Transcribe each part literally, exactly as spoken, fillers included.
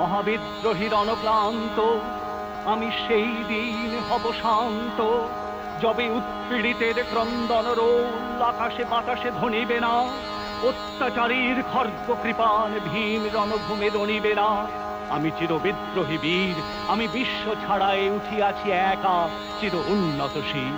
মহাবিদ্রোহী রণক্লান্ত, আমি সেই দিন হব শান্ত, যবে উৎপীড়িতের ক্রন্দন রোল আকাশে বাতাসে ধ্বনিবে না, অত্যাচারীর খর্গ কৃপান ভীম রণভূমে রণিবে না। আমি চির বিদ্রোহী বীর, আমি বিশ্ব ছাড়ায় উঠিয়াছি একা চির উন্নত শির।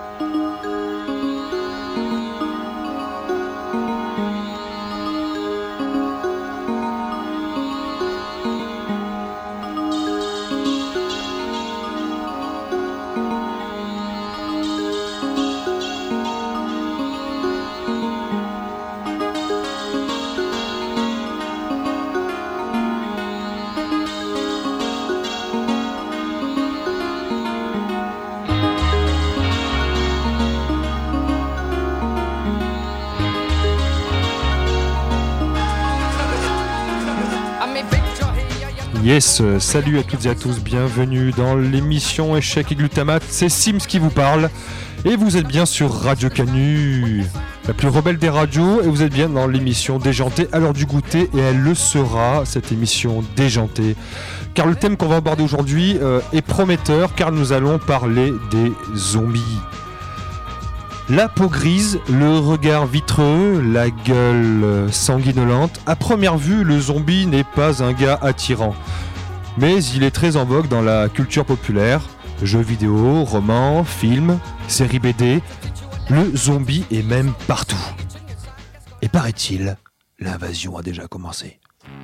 Yes, euh, salut à toutes et à tous, bienvenue dans l'émission Échec et Glutamate, c'est Sims qui vous parle et vous êtes bien sur Radio Canu, la plus rebelle des radios, et vous êtes bien dans l'émission Déjantée à l'heure du goûter, et elle le sera, cette émission Déjantée, car le thème qu'on va aborder aujourd'hui euh, est prometteur, car nous allons parler des zombies. La peau grise, le regard vitreux, la gueule sanguinolente. À première vue, le zombie n'est pas un gars attirant. Mais il est très en vogue dans la culture populaire. Jeux vidéo, romans, films, séries B D. Le zombie est même partout. Et paraît-il, l'invasion a déjà commencé.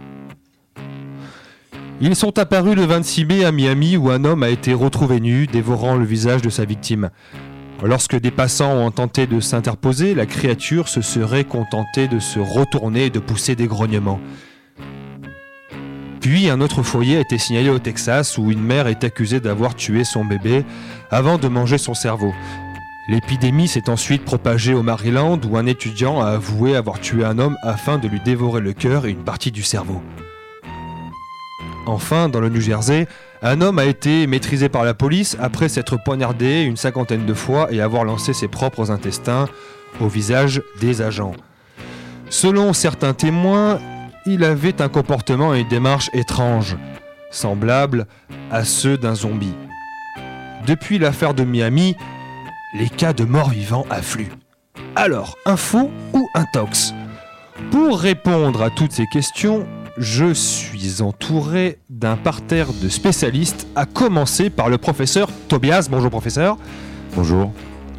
Ils sont apparus le vingt-six mai à Miami, où un homme a été retrouvé nu, dévorant le visage de sa victime. Lorsque des passants ont tenté de s'interposer, la créature se serait contentée de se retourner et de pousser des grognements. Puis un autre foyer a été signalé au Texas, où une mère est accusée d'avoir tué son bébé avant de manger son cerveau. L'épidémie s'est ensuite propagée au Maryland, où un étudiant a avoué avoir tué un homme afin de lui dévorer le cœur et une partie du cerveau. Enfin, dans le New Jersey, un homme a été maîtrisé par la police après s'être poignardé une cinquantaine de fois et avoir lancé ses propres intestins au visage des agents. Selon certains témoins, il avait un comportement et une démarche étranges, semblables à ceux d'un zombie. Depuis l'affaire de Miami, les cas de morts-vivants affluent. Alors, info ou intox ? Pour répondre à toutes ces questions, je suis entouré d'un parterre de spécialistes, à commencer par le professeur Tobias. Bonjour professeur. Bonjour.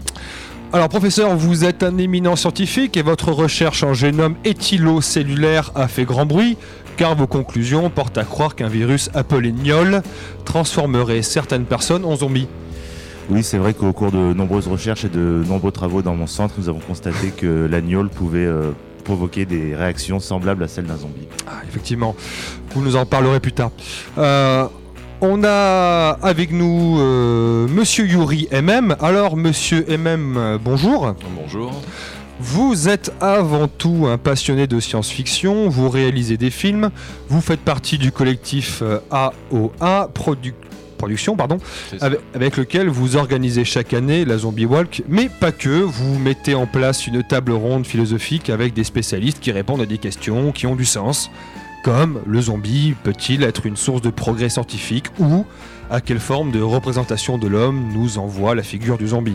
Alors professeur, vous êtes un éminent scientifique et votre recherche en génome éthylocellulaire a fait grand bruit, car vos conclusions portent à croire qu'un virus appelé Gnol transformerait certaines personnes en zombies. Oui, c'est vrai qu'au cours de nombreuses recherches et de nombreux travaux dans mon centre, nous avons constaté que la Gnol pouvait euh, provoquer des réactions semblables à celles d'un zombie. Ah, effectivement, vous nous en parlerez plus tard. Euh, on a avec nous euh, Monsieur Yuri M M. Alors, Monsieur M M, euh, bonjour. Bonjour. Vous êtes avant tout un passionné de science-fiction, vous réalisez des films, vous faites partie du collectif euh, A O A, Produ- Production, pardon, avec, avec lequel vous organisez chaque année la Zombie Walk, mais pas que, vous mettez en place une table ronde philosophique avec des spécialistes qui répondent à des questions qui ont du sens, comme le zombie peut-il être une source de progrès scientifique, ou à quelle forme de représentation de l'homme nous envoie la figure du zombie.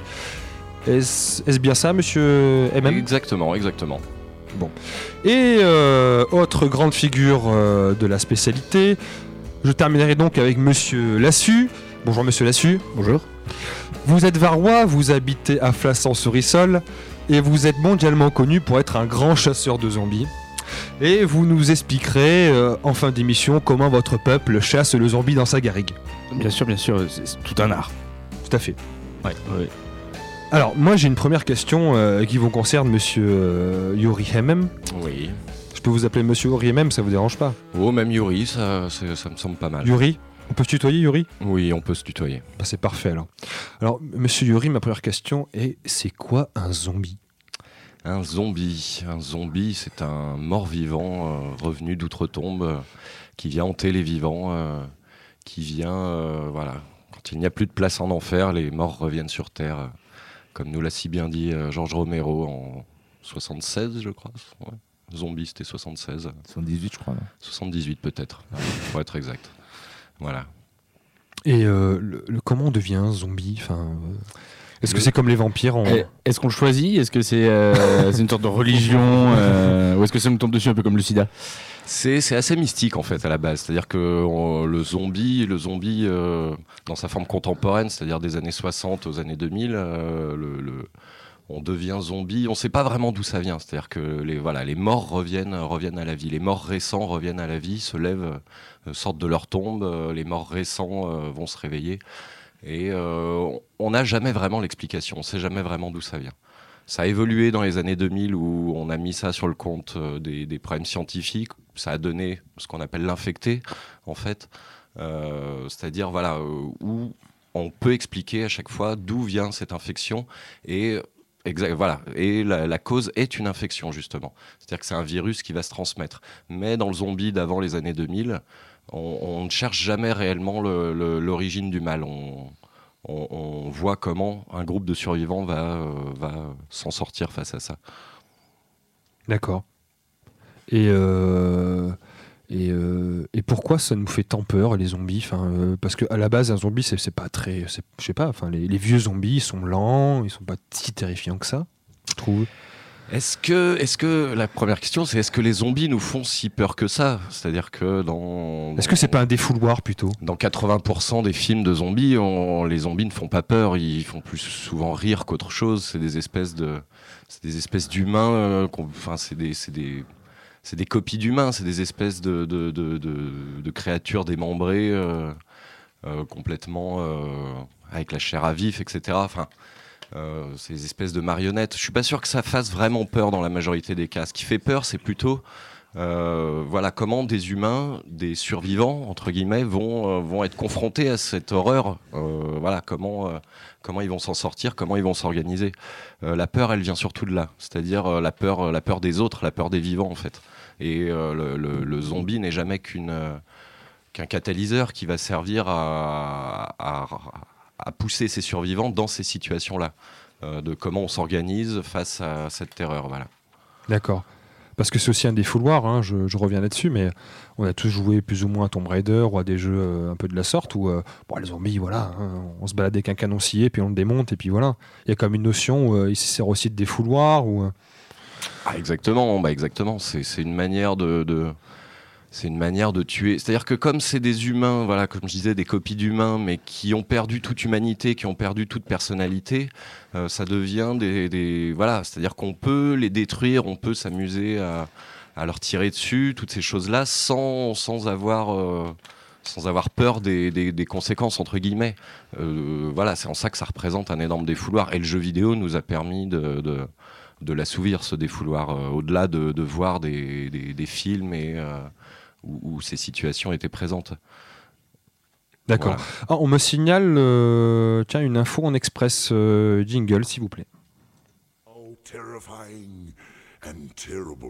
Est-ce, est-ce bien ça, monsieur M M ? Exactement, exactement. Bon. Et euh, autre grande figure euh, de la spécialité, je terminerai donc avec monsieur Lassus. Bonjour monsieur Lassus. Bonjour. Vous êtes varois, vous habitez à Flassan-sur-Issol et vous êtes mondialement connu pour être un grand chasseur de zombies. Et vous nous expliquerez euh, en fin d'émission comment votre peuple chasse le zombie dans sa garrigue. Bien sûr, bien sûr, c'est, c'est tout un art. Tout à fait. Ouais, ouais. Alors, moi j'ai une première question euh, qui vous concerne, monsieur euh, Yuri M M. Oui. Je peux vous appeler monsieur Yuri M M, ça vous dérange pas ? Oh, même Yuri, ça, ça, ça me semble pas mal. Yuri ? On peut se tutoyer, Yuri ? Oui, on peut se tutoyer. Bah, c'est parfait alors. Alors, monsieur Yuri, ma première question est, c'est quoi un zombie ? Un zombie. Un zombie, c'est un mort-vivant euh, revenu d'outre-tombe euh, qui vient hanter les vivants, euh, qui vient, euh, voilà, quand il n'y a plus de place en enfer, les morts reviennent sur Terre, euh, comme nous l'a si bien dit euh, Georges Romero en soixante-seize, je crois. Ouais. Zombie, c'était soixante-seize. soixante-dix-huit, je crois. Non soixante-dix-huit peut-être, pour être exact. Voilà. Et euh, le, le- comment on devient un zombie enfin, euh, Est-ce que Le- c'est comme les vampires en... Eh, Est-ce qu'on le choisit? Est-ce que c'est euh, c'est une sorte de religion euh, ou est-ce que ça nous tombe dessus un peu comme le sida? C'est, c'est assez mystique en fait à la base, c'est-à-dire que euh, le zombie, le zombie euh, dans sa forme contemporaine, c'est-à-dire des années soixante aux années deux mille, euh, le, le- on devient zombie, on ne sait pas vraiment d'où ça vient, c'est-à-dire que les, voilà, les morts reviennent, reviennent à la vie, les morts récents reviennent à la vie, se lèvent, euh, sortent de leur tombe, euh, les morts récents euh, vont se réveiller, et euh, on n'a jamais vraiment l'explication, on ne sait jamais vraiment d'où ça vient. Ça a évolué dans les années deux mille où on a mis ça sur le compte euh, des, des problèmes scientifiques. Ça a donné ce qu'on appelle l'infecté, en fait. Euh, c'est-à-dire, voilà, euh, où on peut expliquer à chaque fois d'où vient cette infection et, exact, voilà, et la, la cause est une infection, justement. C'est-à-dire que c'est un virus qui va se transmettre. Mais dans le zombie d'avant les années deux mille, on, on ne cherche jamais réellement le, le, l'origine du mal. On, On, on voit comment un groupe de survivants va, euh, va s'en sortir face à ça. D'accord. Et, euh, et, euh, et pourquoi ça nous fait tant peur, les zombies enfin, euh, parce qu'à la base, un zombie, c'est, c'est pas très... c'est- Je sais pas, enfin, les, les vieux zombies, ils sont lents, ils sont pas si terrifiants que ça, je trouve. Est-ce que, est-ce que la première question, c'est est-ce que les zombies nous font si peur que ça? C'est-à-dire que dans, Est-ce que c'est pas un défouloir, plutôt? dans quatre-vingts pour cent des films de zombies, on- les zombies ne font pas peur, ils font plus souvent rire qu'autre chose. C'est des espèces de, c'est des espèces d'humains. euh, qu'on- Enfin, c'est des, c'est des, c'est des copies d'humains. C'est des espèces de, de, de, de, de créatures démembrées, euh, euh, complètement euh, avec la chair à vif, et cetera. Enfin. Euh, ces espèces de marionnettes. Je suis pas sûr que ça fasse vraiment peur dans la majorité des cas. Ce qui fait peur, c'est plutôt euh, voilà, comment des humains, des survivants, entre guillemets, vont, euh, vont être confrontés à cette horreur. Euh, voilà, comment, euh, comment ils vont s'en sortir, comment ils vont s'organiser. Euh, la peur, elle vient surtout de là. C'est-à-dire euh, la, peur, la peur des autres, la peur des vivants, en fait. Et euh, le, le, le zombie n'est jamais qu'une, euh, qu'un catalyseur qui va servir à... à à pousser ces survivants dans ces situations-là, euh, de comment on s'organise face à cette terreur. Voilà. D'accord. Parce que c'est aussi un défouloir, hein, je, je reviens là-dessus, mais on a tous joué plus ou moins à Tomb Raider ou à des jeux euh, un peu de la sorte où euh, bon, les zombies, voilà, hein, on se balade avec un canon scié, puis on le démonte, et puis voilà. Il y a comme une notion où euh, il se sert aussi de défouloir. Ou, euh... Ah, exactement, bah exactement. C'est, c'est une manière de... de... C'est une manière de tuer. C'est-à-dire que comme c'est des humains, voilà, comme je disais, des copies d'humains, mais qui ont perdu toute humanité, qui ont perdu toute personnalité, euh, ça devient des, des... Voilà, c'est-à-dire qu'on peut les détruire, on peut s'amuser à, à leur tirer dessus, toutes ces choses-là, sans, sans, avoir, euh, sans avoir peur des, des, des conséquences, entre guillemets. Euh, voilà, c'est en ça que ça représente un énorme défouloir. Et le jeu vidéo nous a permis de... de de l'assouvir, ce défouloir, euh, au-delà de, de voir des, des, des films et, euh, où, où ces situations étaient présentes. D'accord. Voilà. Ah, on me signale euh, tiens, une info en express euh, jingle, s'il vous plaît. Oh, terrifying and terrible.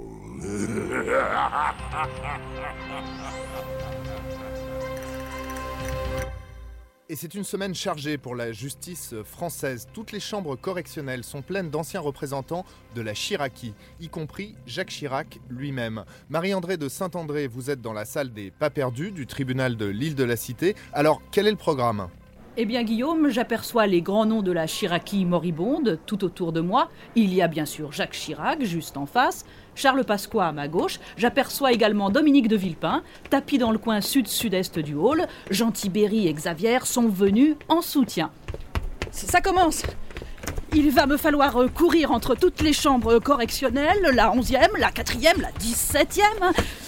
Et c'est une semaine chargée pour la justice française. Toutes les chambres correctionnelles sont pleines d'anciens représentants de la Chiraki, y compris Jacques Chirac lui-même. Marie-André de Saint-André, vous êtes dans la salle des pas perdus du tribunal de l'île de la Cité. Alors, quel est le programme ? Eh bien Guillaume, j'aperçois les grands noms de la Chiraki moribonde tout autour de moi. Il y a bien sûr Jacques Chirac, juste en face, Charles Pasqua à ma gauche. J'aperçois également Dominique de Villepin, tapis dans le coin sud-sud-est du hall. Jean Tibéry et Xavier sont venus en soutien. Ça commence. Il va me falloir courir entre toutes les chambres correctionnelles, la onzième, la quatrième, la dix-septième...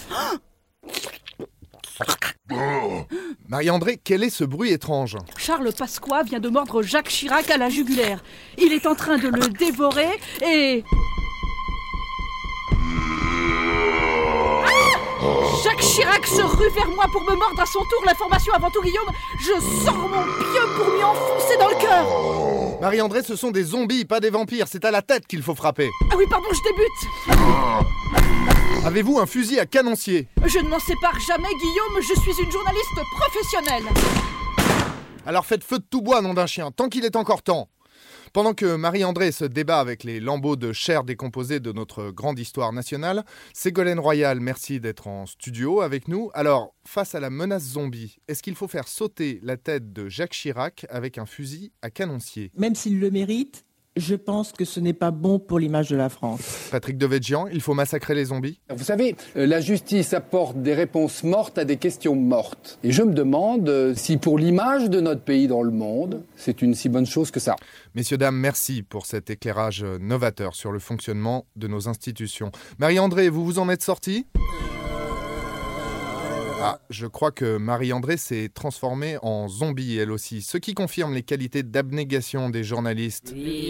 Marie-André, quel est ce bruit étrange ? Charles Pasqua vient de mordre Jacques Chirac à la jugulaire. Il est en train de le dévorer et... Ah ! Jacques Chirac se rue vers moi pour me mordre à son tour. L'information avant tout, Guillaume, je sors mon pieu pour m'y enfoncer dans le cœur. Marie-André, ce sont des zombies, pas des vampires. C'est à la tête qu'il faut frapper. Ah oui, pardon, je débute. Avez-vous un fusil à canoncier ? Je ne m'en sépare jamais, Guillaume. Je suis une journaliste professionnelle. Alors faites feu de tout bois, nom d'un chien, tant qu'il est encore temps. Pendant que Marie-André se débat avec les lambeaux de chair décomposée de notre grande histoire nationale, Ségolène Royal, merci d'être en studio avec nous. Alors, face à la menace zombie, est-ce qu'il faut faire sauter la tête de Jacques Chirac avec un fusil à canoncier ? Même s'il le mérite, je pense que ce n'est pas bon pour l'image de la France. Patrick Devedjian, il faut massacrer les zombies ? Vous savez, la justice apporte des réponses mortes à des questions mortes. Et je me demande si pour l'image de notre pays dans le monde, c'est une si bonne chose que ça. Messieurs, dames, merci pour cet éclairage novateur sur le fonctionnement de nos institutions. Marie-André, vous vous en êtes sortie ? Ah, je crois que Marie-André s'est transformée en zombie, elle aussi, ce qui confirme les qualités d'abnégation des journalistes.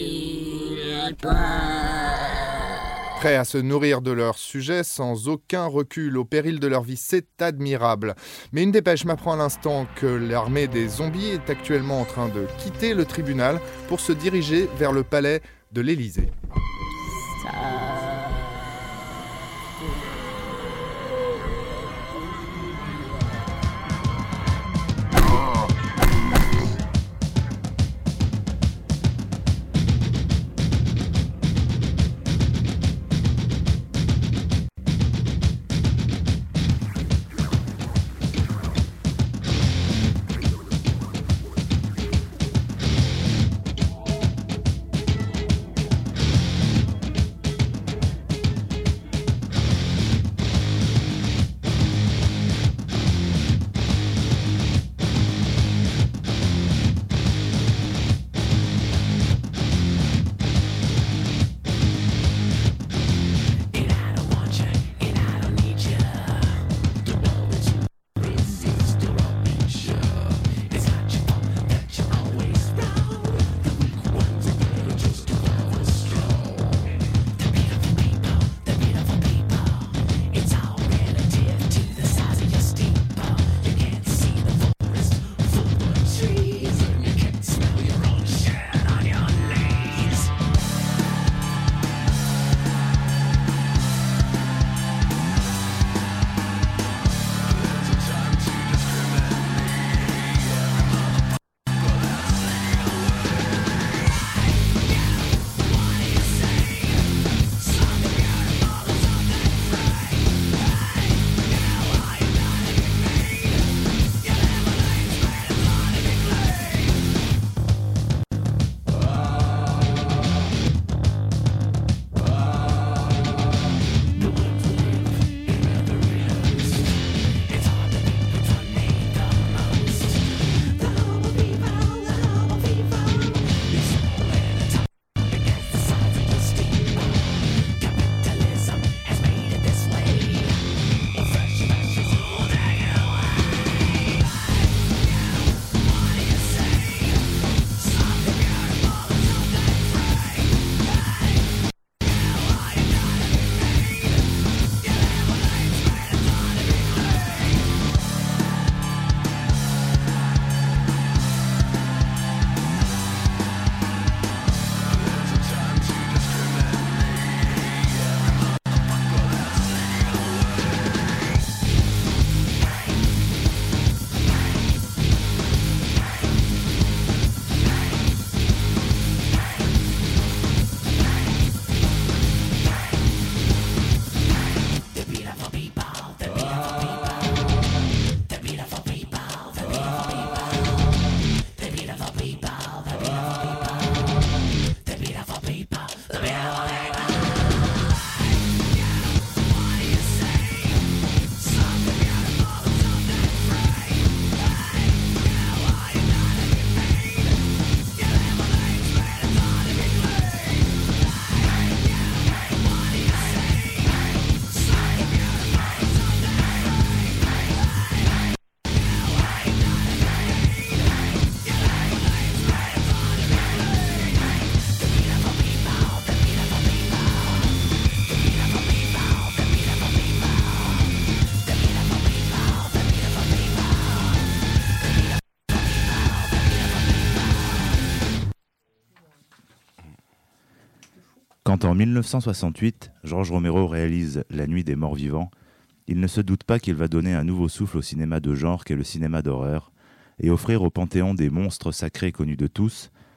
Prêts à se nourrir de leur sujet sans aucun recul au péril de leur vie, c'est admirable. Mais une dépêche m'apprend à l'instant que l'armée des zombies est actuellement en train de quitter le tribunal pour se diriger vers le palais de l'Élysée. Ça... Quand en mille neuf cent soixante-huit, Georges Romero réalise La Nuit des Morts Vivants, il ne se doute pas qu'il va donner un nouveau souffle au cinéma de genre qu'est le cinéma d'horreur et offrir au panthéon des monstres sacrés connus de tous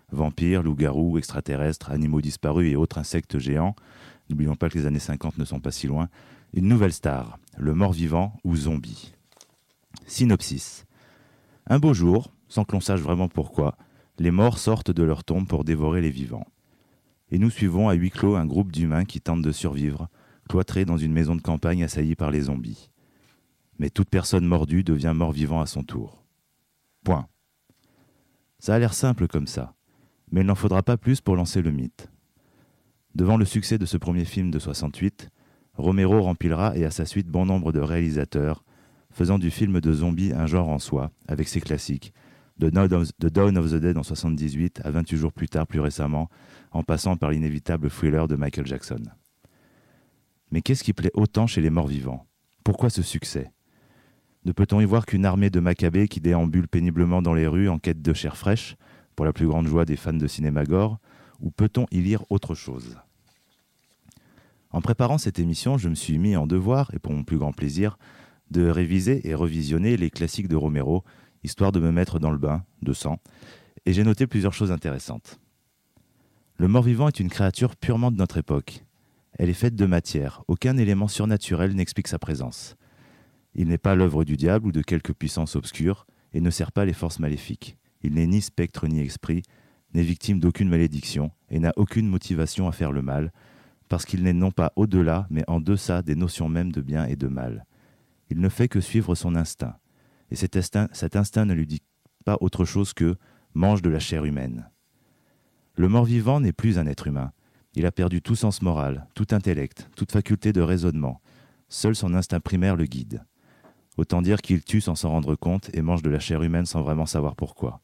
Vampires, loups-garous, extraterrestres, animaux disparus et autres insectes géants. N'oublions pas que les années cinquante ne sont pas si loin. Une nouvelle star, le mort-vivant ou zombie. Synopsis. Un beau jour, sans que l'on sache vraiment pourquoi, les morts sortent de leur tombe pour dévorer les vivants. Et nous suivons à huis clos un groupe d'humains qui tentent de survivre, cloîtrés dans une maison de campagne assaillie par les zombies. Mais toute personne mordue devient mort-vivant à son tour. Point. Ça a l'air simple comme ça, mais il n'en faudra pas plus pour lancer le mythe. Devant le succès de ce premier film de soixante-huit, Romero rempilera et à sa suite bon nombre de réalisateurs, faisant du film de zombies un genre en soi, avec ses classiques, de Dawn of the Dead en soixante-dix-huit à vingt-huit jours plus tard plus récemment, en passant par l'inévitable Thriller de Michael Jackson. Mais qu'est-ce qui plaît autant chez les morts-vivants ? Pourquoi ce succès ? Ne peut-on y voir qu'une armée de macabées qui déambule péniblement dans les rues en quête de chair fraîche, pour la plus grande joie des fans de cinéma gore, ou peut-on y lire autre chose ? En préparant cette émission, je me suis mis en devoir, et pour mon plus grand plaisir, de réviser et revisionner les classiques de Romero, histoire de me mettre dans le bain de sang, et j'ai noté plusieurs choses intéressantes. Le mort-vivant est une créature purement de notre époque. Elle est faite de matière, aucun élément surnaturel n'explique sa présence. Il n'est pas l'œuvre du diable ou de quelque puissance obscure, et ne sert pas les forces maléfiques. Il n'est ni spectre ni esprit, n'est victime d'aucune malédiction, et n'a aucune motivation à faire le mal, parce qu'il n'est non pas au-delà, mais en deçà des notions mêmes de bien et de mal. Il ne fait que suivre son instinct, et cet instinct, cet instinct ne lui dit pas autre chose que « mange de la chair humaine ». Le mort-vivant n'est plus un être humain. Il a perdu tout sens moral, tout intellect, toute faculté de raisonnement. Seul son instinct primaire le guide. Autant dire qu'il tue sans s'en rendre compte et mange de la chair humaine sans vraiment savoir pourquoi.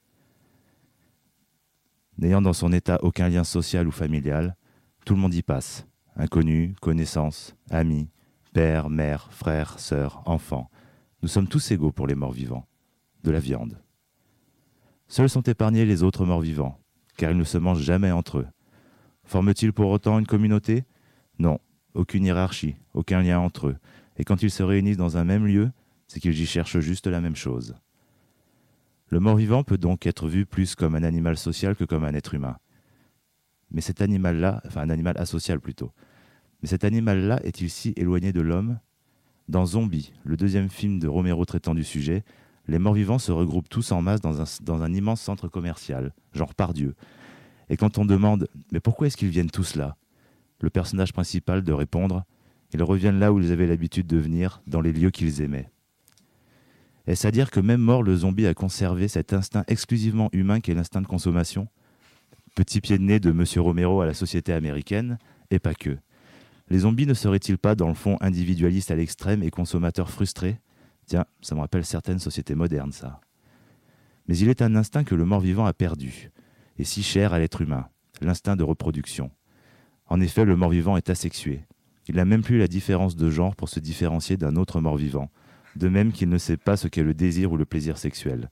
N'ayant dans son état aucun lien social ou familial, tout le monde y passe. Inconnus, connaissances, amis, père, mère, frère, sœur, enfants. Nous sommes tous égaux pour les morts-vivants. De la viande. Seuls sont épargnés les autres morts-vivants, car ils ne se mangent jamais entre eux. Forment-ils pour autant une communauté ? Non, aucune hiérarchie, aucun lien entre eux. Et quand ils se réunissent dans un même lieu, c'est qu'ils y cherchent juste la même chose. Le mort-vivant peut donc être vu plus comme un animal social que comme un être humain. Mais cet animal-là, enfin un animal asocial plutôt, mais cet animal-là est-il si éloigné de l'homme ? Dans Zombie, le deuxième film de Romero traitant du sujet, les morts-vivants se regroupent tous en masse dans un, dans un immense centre commercial, genre Pardieu. Et quand on demande « Mais pourquoi est-ce qu'ils viennent tous là ?» Le personnage principal de répondre « Ils reviennent là où ils avaient l'habitude de venir, dans les lieux qu'ils aimaient. » Est-ce à dire que même mort, le zombie a conservé cet instinct exclusivement humain qu'est l'instinct de consommation ? Petit pied de nez de Monsieur Romero à la société américaine, et pas que. Les zombies ne seraient-ils pas, dans le fond, individualistes à l'extrême et consommateurs frustrés ? Tiens, ça me rappelle certaines sociétés modernes, ça. Mais il est un instinct que le mort-vivant a perdu, et si cher à l'être humain, l'instinct de reproduction. En effet, le mort-vivant est asexué. Il n'a même plus la différence de genre pour se différencier d'un autre mort-vivant, de même qu'il ne sait pas ce qu'est le désir ou le plaisir sexuel.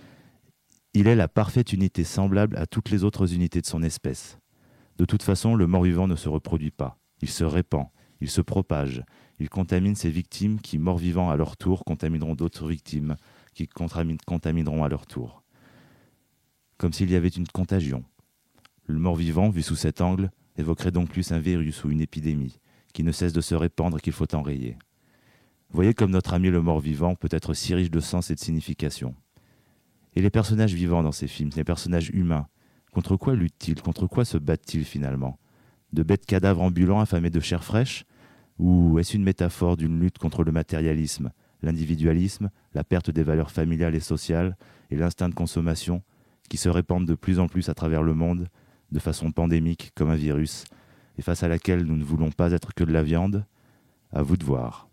Il est la parfaite unité semblable à toutes les autres unités de son espèce. De toute façon, le mort-vivant ne se reproduit pas. Il se répand, il se propage, il contamine ses victimes qui, morts-vivants à leur tour, contamineront d'autres victimes qui contamineront à leur tour. Comme s'il y avait une contagion. Le mort-vivant, vu sous cet angle, évoquerait donc plus un virus ou une épidémie qui ne cesse de se répandre et qu'il faut enrayer. Voyez comme notre ami le mort-vivant peut être si riche de sens et de signification. Et les personnages vivants dans ces films, les personnages humains, contre quoi luttent-ils ? Contre quoi se battent-ils finalement ? De bêtes cadavres ambulants affamés de chair fraîche ? Ou est-ce une métaphore d'une lutte contre le matérialisme, l'individualisme, la perte des valeurs familiales et sociales et l'instinct de consommation qui se répandent de plus en plus à travers le monde, de façon pandémique comme un virus, et face à laquelle nous ne voulons pas être que de la viande ? À vous de voir.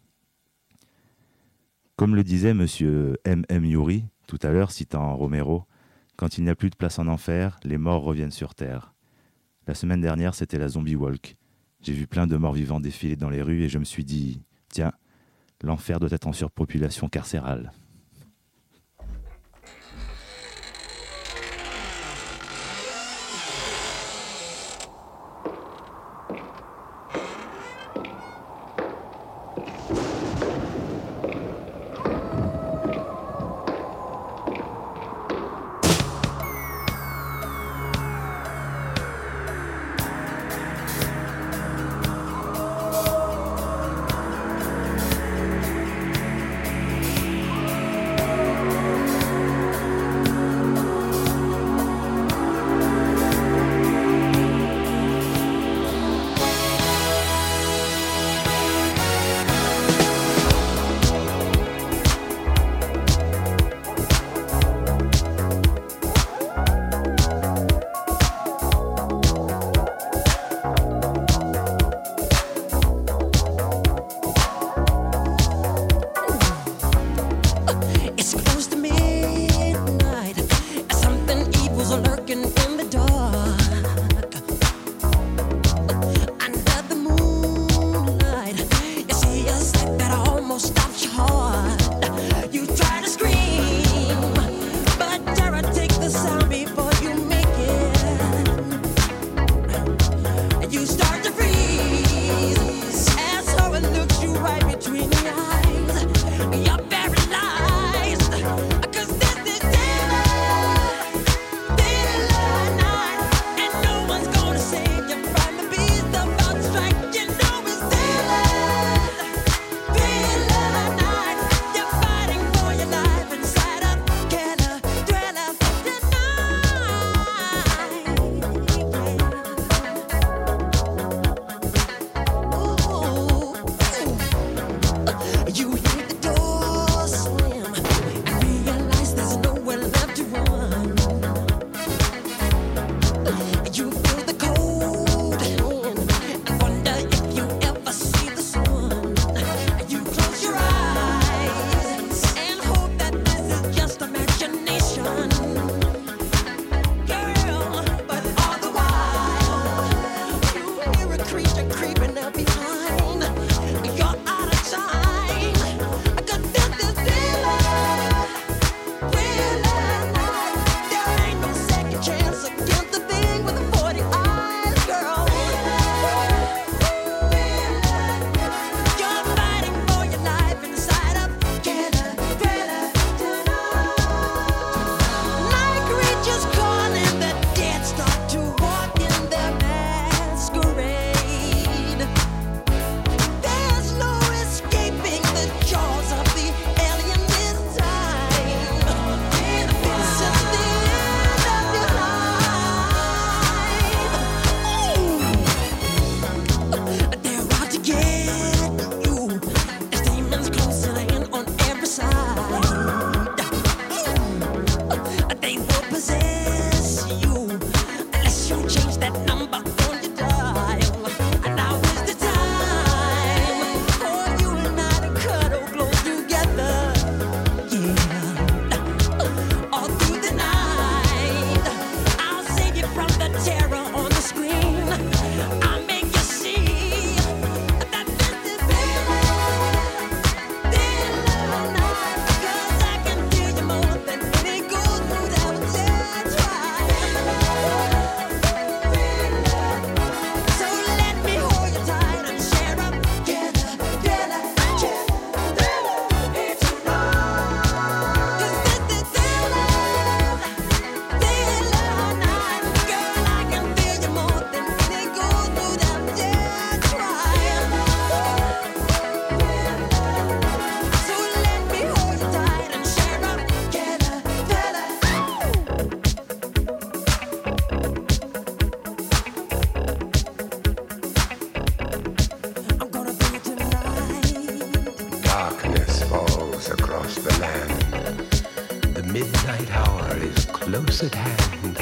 Comme le disait monsieur M M Yuri, tout à l'heure citant Romero, quand il n'y a plus de place en enfer, les morts reviennent sur terre. La semaine dernière, c'était la Zombie Walk. J'ai vu plein de morts vivants défiler dans les rues et je me suis dit, tiens, l'enfer doit être en surpopulation carcérale. close at hand.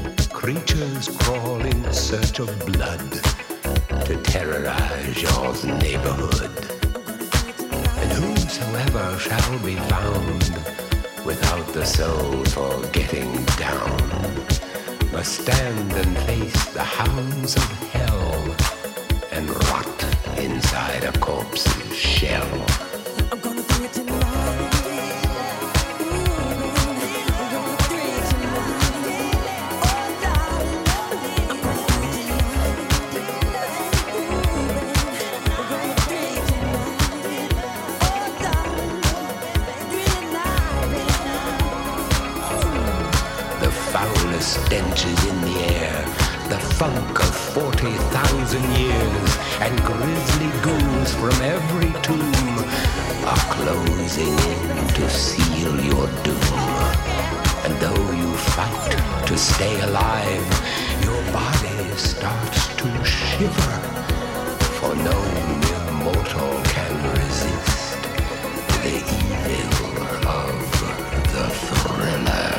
Creatures crawl in search of blood to terrorize your neighborhood. And whosoever shall be found without the soul for getting down must stand and face the hounds of hell and rot inside a corpse's shell. Stench is in the air, the funk of forty thousand years, and grisly ghouls from every tomb are closing in to seal your doom. And though you fight to stay alive, your body starts to shiver, for no mere mortal can resist the evil of the thriller.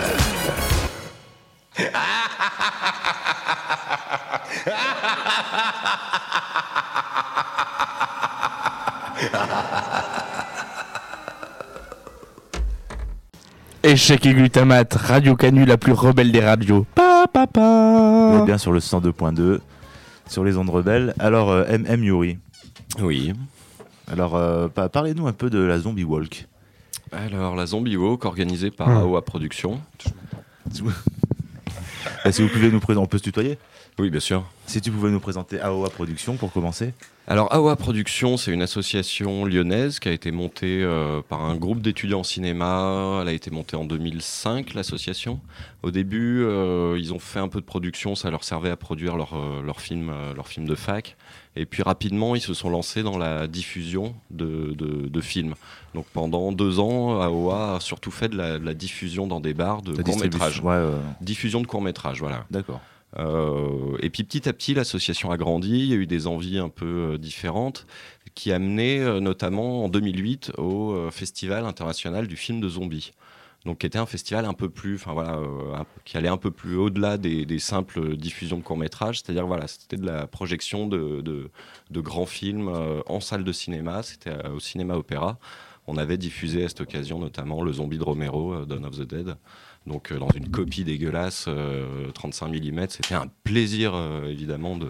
Échec et glutamate, Radio Canu, la plus rebelle des radios. Pa, pa, pa. Vous êtes bien sur le cent deux point deux, sur les ondes rebelles. Alors, euh, M M Yuri. Oui. Alors, euh, parlez-nous un peu de la Zombie Walk. Alors, la Zombie Walk, organisée par Hum. A O A Productions. Et si vous pouvez nous présenter, on peut se tutoyer ? Oui, bien sûr. Si tu pouvais nous présenter A O A Productions pour commencer. Alors, A O A Productions, c'est une association lyonnaise qui a été montée euh, par un groupe d'étudiants en cinéma. Elle a été montée en deux mille cinq, l'association. Au début, euh, ils ont fait un peu de production, ça leur servait à produire leurs euh, leur films euh, leur film de fac. Et puis rapidement, ils se sont lancés dans la diffusion de, de, de films. Donc pendant deux ans, A O A a surtout fait de la, de la diffusion dans des bars de La courts-métrages. Ouais, euh... Diffusion de courts-métrages, voilà. D'accord. Euh, et puis petit à petit, l'association a grandi, il y a eu des envies un peu euh, différentes, qui a mené euh, notamment en deux mille huit au euh, Festival international du film de zombies. Donc qui était un festival un peu plus, enfin voilà, euh, un, qui allait un peu plus au-delà des, des simples diffusions de courts-métrages, c'est-à-dire voilà, c'était de la projection de, de, de grands films euh, en salle de cinéma, c'était euh, au Cinéma Opéra. On avait diffusé à cette occasion notamment Le Zombie de Romero, euh, Dawn of the Dead. Donc euh, dans une copie dégueulasse, euh, trente-cinq millimètres, c'était un plaisir euh, évidemment de,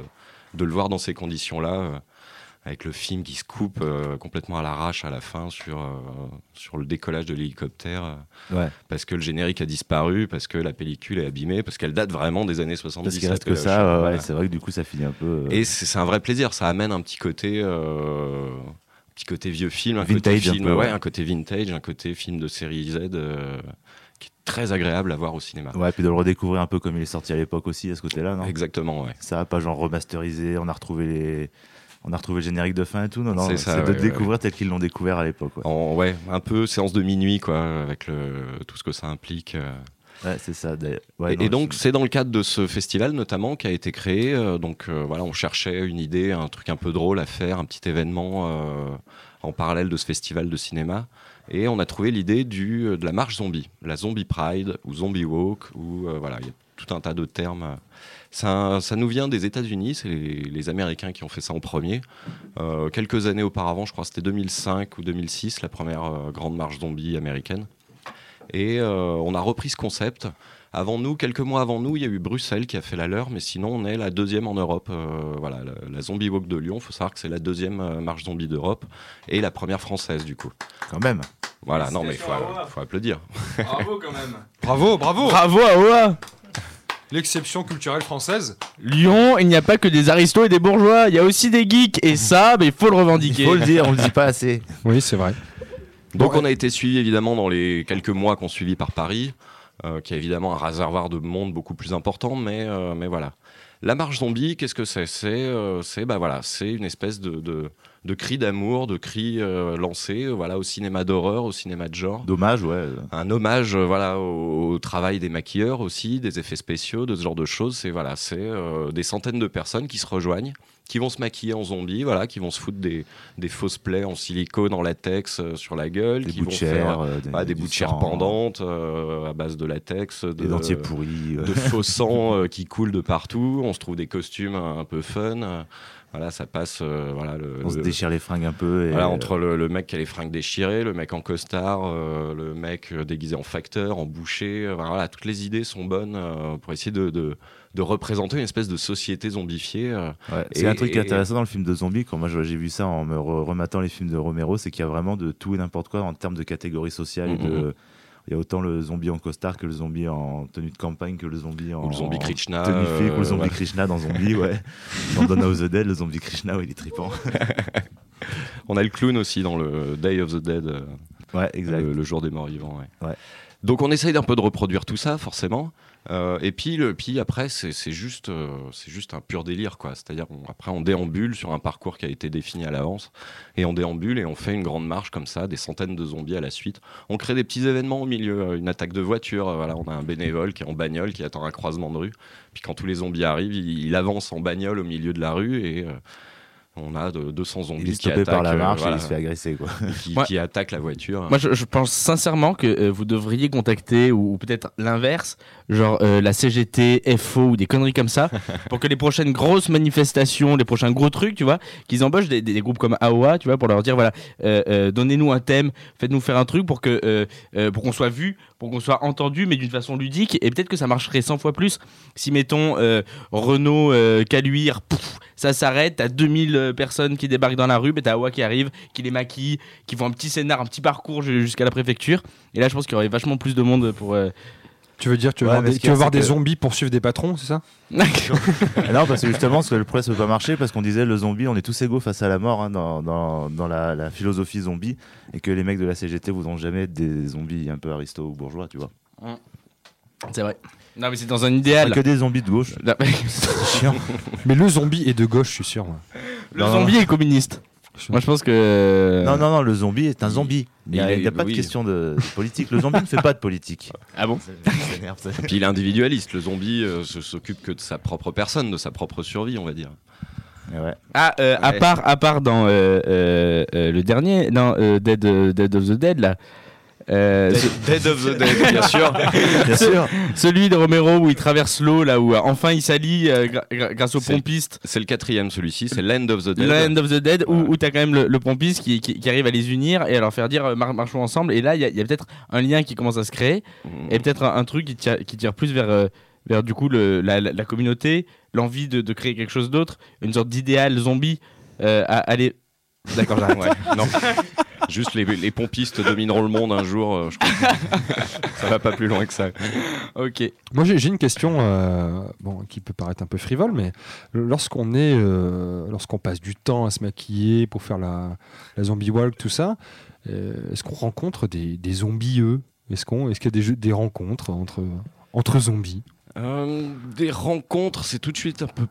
de le voir dans ces conditions-là, euh, avec le film qui se coupe euh, complètement à l'arrache à la fin sur, euh, sur le décollage de l'hélicoptère, euh, Ouais. parce que le générique a disparu, parce que la pellicule est abîmée, parce qu'elle date vraiment des années soixante-dix. Parce qu'il reste que euh, ça, je- ouais, voilà. ouais, c'est vrai que du coup ça finit un peu. euh, Et c'est, c'est un vrai plaisir, ça amène un petit côté, euh, un petit côté vieux film, un côté Vintage un film, peu, ouais, ouais. un côté vintage, un côté film de série Z euh, qui est très agréable à voir au cinéma. Ouais, puis de le redécouvrir un peu comme il est sorti à l'époque aussi, à ce côté-là, non? Exactement, ouais. Ça, pas genre remasterisé, on a retrouvé les. On a retrouvé le générique de fin et tout, non, non, C'est c'est, ça, de ouais, le découvrir tel qu'ils l'ont découvert à l'époque. Ouais, En, ouais, un peu séance de minuit, quoi, avec le, tout ce que ça implique. euh. ouais c'est ça. d'ailleurs. Ouais, et, non, et donc, je- c'est dans le cadre de ce festival, notamment, qui a été créé. euh, donc, euh, voilà, on cherchait une idée, un truc un peu drôle à faire, un petit événement euh, en parallèle de ce festival de cinéma. Et on a trouvé l'idée du, euh, de la marche zombie, la Zombie Pride ou Zombie Walk, ou euh, voilà, il y a tout un tas de termes. Ça, ça nous vient des États-Unis, c'est les, les Américains qui ont fait ça en premier. Euh, quelques années auparavant, je crois que c'était deux mille cinq ou deux mille six, la première euh, grande marche zombie américaine. Et euh, on a repris ce concept. Avant nous, quelques mois avant nous, il y a eu Bruxelles qui a fait la leur, mais sinon on est la deuxième en Europe. Euh, voilà, la, la Zombie Walk de Lyon, il faut savoir que c'est la deuxième euh, marche zombie d'Europe et la première française du coup. Quand même. Voilà, non mais il faut, faut applaudir. Bravo quand même. Bravo, bravo. Bravo à Oa. L'exception culturelle française. Lyon, il n'y a pas que des aristos et des bourgeois, il y a aussi des geeks et ça, mais il faut le revendiquer. Il faut le dire, on le dit pas assez. Oui, c'est vrai. Donc on a été suivi évidemment dans les quelques mois qu'on suivi par Paris, euh, qui a évidemment un réservoir de monde beaucoup plus important, mais, euh, mais voilà. La marche zombie, qu'est-ce que c'est c'est, euh, c'est, bah voilà, c'est une espèce de, de, de cri d'amour, de cri euh, lancé euh, voilà, au cinéma d'horreur, au cinéma de genre. Dommage, ouais. Un hommage euh, voilà, au, au travail des maquilleurs aussi, des effets spéciaux, de ce genre de choses. C'est, voilà, c'est euh, des centaines de personnes qui se rejoignent, qui vont se maquiller en zombies, voilà, qui vont se foutre des, des fausses plaies en silicone, en latex euh, sur la gueule, Des qui bouts de vont chair, faire euh, des- ah, des du bouts de chair sang, pendantes euh, à base de latex, de, Des dentiers pourris. euh. de faux sang euh, qui coulent de partout. On se trouve des costumes un, un peu fun. euh, Voilà, ça passe. euh, voilà, le, On se le- déchire les fringues un peu. Et voilà, entre le, le mec qui a les fringues déchirées, le mec en costard, euh, le mec euh, déguisé en facteur, en boucher. euh, voilà, toutes les idées sont bonnes euh, pour essayer de, de, de représenter une espèce de société zombifiée. euh. Ouais, c'est Et- un truc qui est et- intéressant dans le film de zombies, quand moi j'ai vu ça en me re- rematant les films de Romero, c'est qu'il y a vraiment de tout et n'importe quoi en termes de catégories sociales. et Mhm. de... Il y a autant le zombie en costard que le zombie en tenue de campagne, que le zombie en Ou le zombie Krishna, tenue flic, euh, ou le zombie ouais. Krishna dans Zombie, ouais. Dans Dawn of the Dead, le zombie Krishna, ouais, il est trippant. On a le clown aussi dans le Day of the Dead. euh, Ouais, exact. Le, le jour des morts vivants. Ouais. Ouais. Donc on essaye d'un peu de reproduire tout ça, forcément. Euh, et puis, le, puis après, c'est, c'est, juste, euh, c'est juste un pur délire, quoi. C'est-à-dire, on, après, on déambule sur un parcours qui a été défini à l'avance. Et on déambule et on fait une grande marche comme ça, des centaines de zombies à la suite. On crée des petits événements au milieu, euh, une attaque de voiture. euh, voilà, on a un bénévole qui est en bagnole, qui attend un croisement de rue. Puis quand tous les zombies arrivent, il, il avance en bagnole au milieu de la rue et... euh, on a de, deux cents zombies Il est qui stoppé attaquent, par la euh, marche voilà, et il se fait agresser, quoi. qui, Moi- qui attaquent la voiture. Moi, je, je pense sincèrement que euh, vous devriez contacter, ou, ou peut-être l'inverse, genre euh, la C G T, F O ou des conneries comme ça, pour que les prochaines grosses manifestations, les prochains gros trucs, tu vois, qu'ils embauchent des, des- des groupes comme A O A, tu vois, pour leur dire, voilà, euh, euh, donnez-nous un thème, faites-nous faire un truc pour que euh, euh, pour qu'on soit vu, pour qu'on soit entendu, mais d'une façon ludique, et peut-être que ça marcherait cent fois plus si, mettons, euh, Renault, euh, Caluire, pouf, ça s'arrête, t'as deux mille euh, personnes qui débarquent dans la rue, mais t'as A O A qui arrive, qui les maquille, qui font un petit scénar, un petit parcours ju- jusqu'à la préfecture. Et là, je pense qu'il y aurait vachement plus de monde pour. euh, Tu veux dire, tu veux Ouais, voir, mais des, ce tu veux qu'il y a, voir c'est des que- zombies poursuivre des patrons, c'est ça? Ah non, parce que justement, parce que le presse ne peut pas marcher, parce qu'on disait le zombie, on est tous égaux face à la mort, hein, dans, dans, dans la, la philosophie zombie, et que les mecs de la C G T voudront jamais être des zombies un peu aristos ou bourgeois, tu vois. C'est vrai. Non, mais c'est dans un idéal. Pas que des zombies de gauche. Non, mais- C'est chiant. Mais le zombie est de gauche, je suis sûr. moi. Le Non, zombie est communiste. Moi, je pense que. Non, non, non, le zombie est un zombie. Il n'y a, il est- il y a pas oui. de question de, de politique. Le zombie ne fait pas de politique. Ah bon? Ça m'énerve, ça. Et puis il est individualiste, le zombie euh, se- s'occupe que de sa propre personne, de sa propre survie, on va dire. Et ouais. Ah, euh, à Ouais. part, à part dans euh, euh, euh, le dernier, non, euh, Dead, euh, Dead of the Dead, là. Euh, ce- Dead of the Dead, bien sûr. Bien sûr. celui de Romero où il traverse l'eau, là où euh, enfin il s'allie euh, gra- gra- grâce au C'est- pompiste. C'est le quatrième, celui-ci, c'est Land of the Dead. Land of the Dead, où, Ouais. où t'as quand même le, le pompiste qui, qui, qui arrive à les unir et à leur faire dire euh, mar- marchons ensemble. Et là, il y a, il y a peut-être un lien qui commence à se créer Mhm. et peut-être un, un truc qui tire, qui tire plus vers, euh, vers du coup le, la, la, la communauté, l'envie de, de créer quelque chose d'autre, une sorte d'idéal zombie euh, à aller. D'accord, j'arrête. Ouais, non. Juste les, les pompistes domineront le monde un jour. Euh, je crois. Ça va pas plus loin que ça. Ok. Moi, j'ai, j'ai une question euh, bon, qui peut paraître un peu frivole, mais lorsqu'on est, euh, lorsqu'on passe du temps à se maquiller pour faire la, la zombie walk, tout ça, euh, est-ce qu'on rencontre des, des zombies eux Est-ce qu'on, est-ce qu'il y a des, jeux, des rencontres entre entre zombies euh, Des rencontres, c'est tout de suite un peu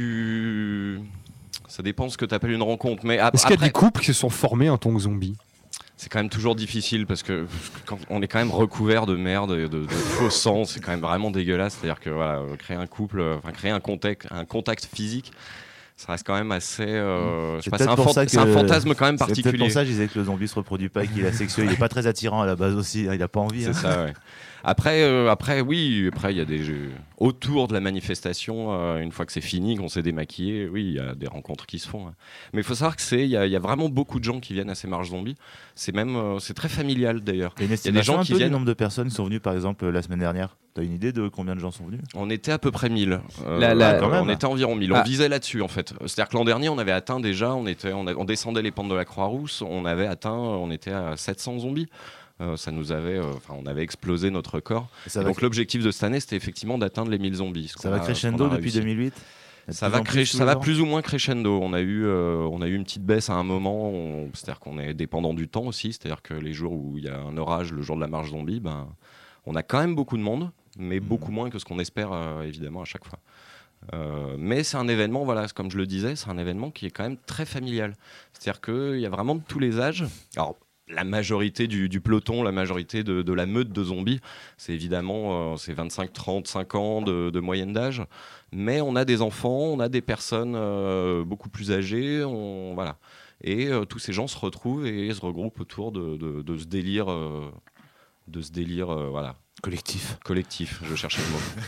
plus. Ça dépend de ce que tu appelles une rencontre. Mais ap- est-ce qu'il y a après... des couples qui se sont formés en tant que zombies? C'est quand même toujours difficile parce que quand on est quand même recouvert de merde et de, de faux sang, c'est quand même vraiment dégueulasse. C'est-à-dire que voilà, créer un couple, enfin créer un contact, un contact physique, ça reste quand même assez. Euh, je sais pas, c'est, un fan- ça que- c'est un fantasme quand même C'est particulier. peut-être pour ça que je disais que le zombie se reproduit pas et qu'il est asexuel. Il est pas très attirant à la base aussi. Il a pas envie. C'est hein. ça, ouais. Après, euh, après, oui, après il y a des jeux autour de la manifestation. Euh, une fois que c'est fini, qu'on s'est démaquillé, oui, il y a des rencontres qui se font. Hein. Mais il faut savoir que c'est, il y, a- il y a vraiment beaucoup de gens qui viennent à ces marches zombies. C'est même, euh, c'est très familial d'ailleurs. Il y a une Il y a des estimation gens un qui peu viennent. du nombre de personnes qui sont venues, par exemple, la semaine dernière. T'as une idée de combien de gens sont venus? On était à peu près mille. Euh, La- la- ouais, quand même. on était environ mille. Ah. On visait là-dessus en fait. C'est-à-dire que l'an dernier, on avait atteint déjà, on, était, on, a- on descendait les pentes de la Croix-Rousse, on avait atteint, on était à sept cents zombies. Euh, ça nous avait, euh, enfin, on avait explosé notre record. Et ça Et va, donc l'objectif de cette année, c'était effectivement d'atteindre les mille zombies. ce ça qu'on va a- crescendo ce qu'on a depuis réussi. deux mille huit. Ça va, cré- ça va plus ou moins crescendo. On a eu, euh, on a eu une petite baisse à un moment. on- C'est-à-dire qu'on est dépendant du temps aussi. C'est-à-dire que les jours où il y a un orage, le jour de la marche zombie, ben, on a quand même beaucoup de monde, mais Mmh. beaucoup moins que ce qu'on espère euh, évidemment à chaque fois. Euh, mais c'est un événement, voilà, comme je le disais, c'est un événement qui est quand même très familial. C'est-à-dire qu'il y a vraiment de tous les âges. Alors, la majorité du, du peloton, la majorité de, de la meute de zombies, c'est évidemment euh, c'est vingt-cinq trente-cinq ans de, de moyenne d'âge. Mais on a des enfants, on a des personnes euh, beaucoup plus âgées, on, voilà. Et euh, tous ces gens se retrouvent et se regroupent autour de, de, de ce délire, euh, de ce délire, euh, voilà. Collectif. Collectif, je cherchais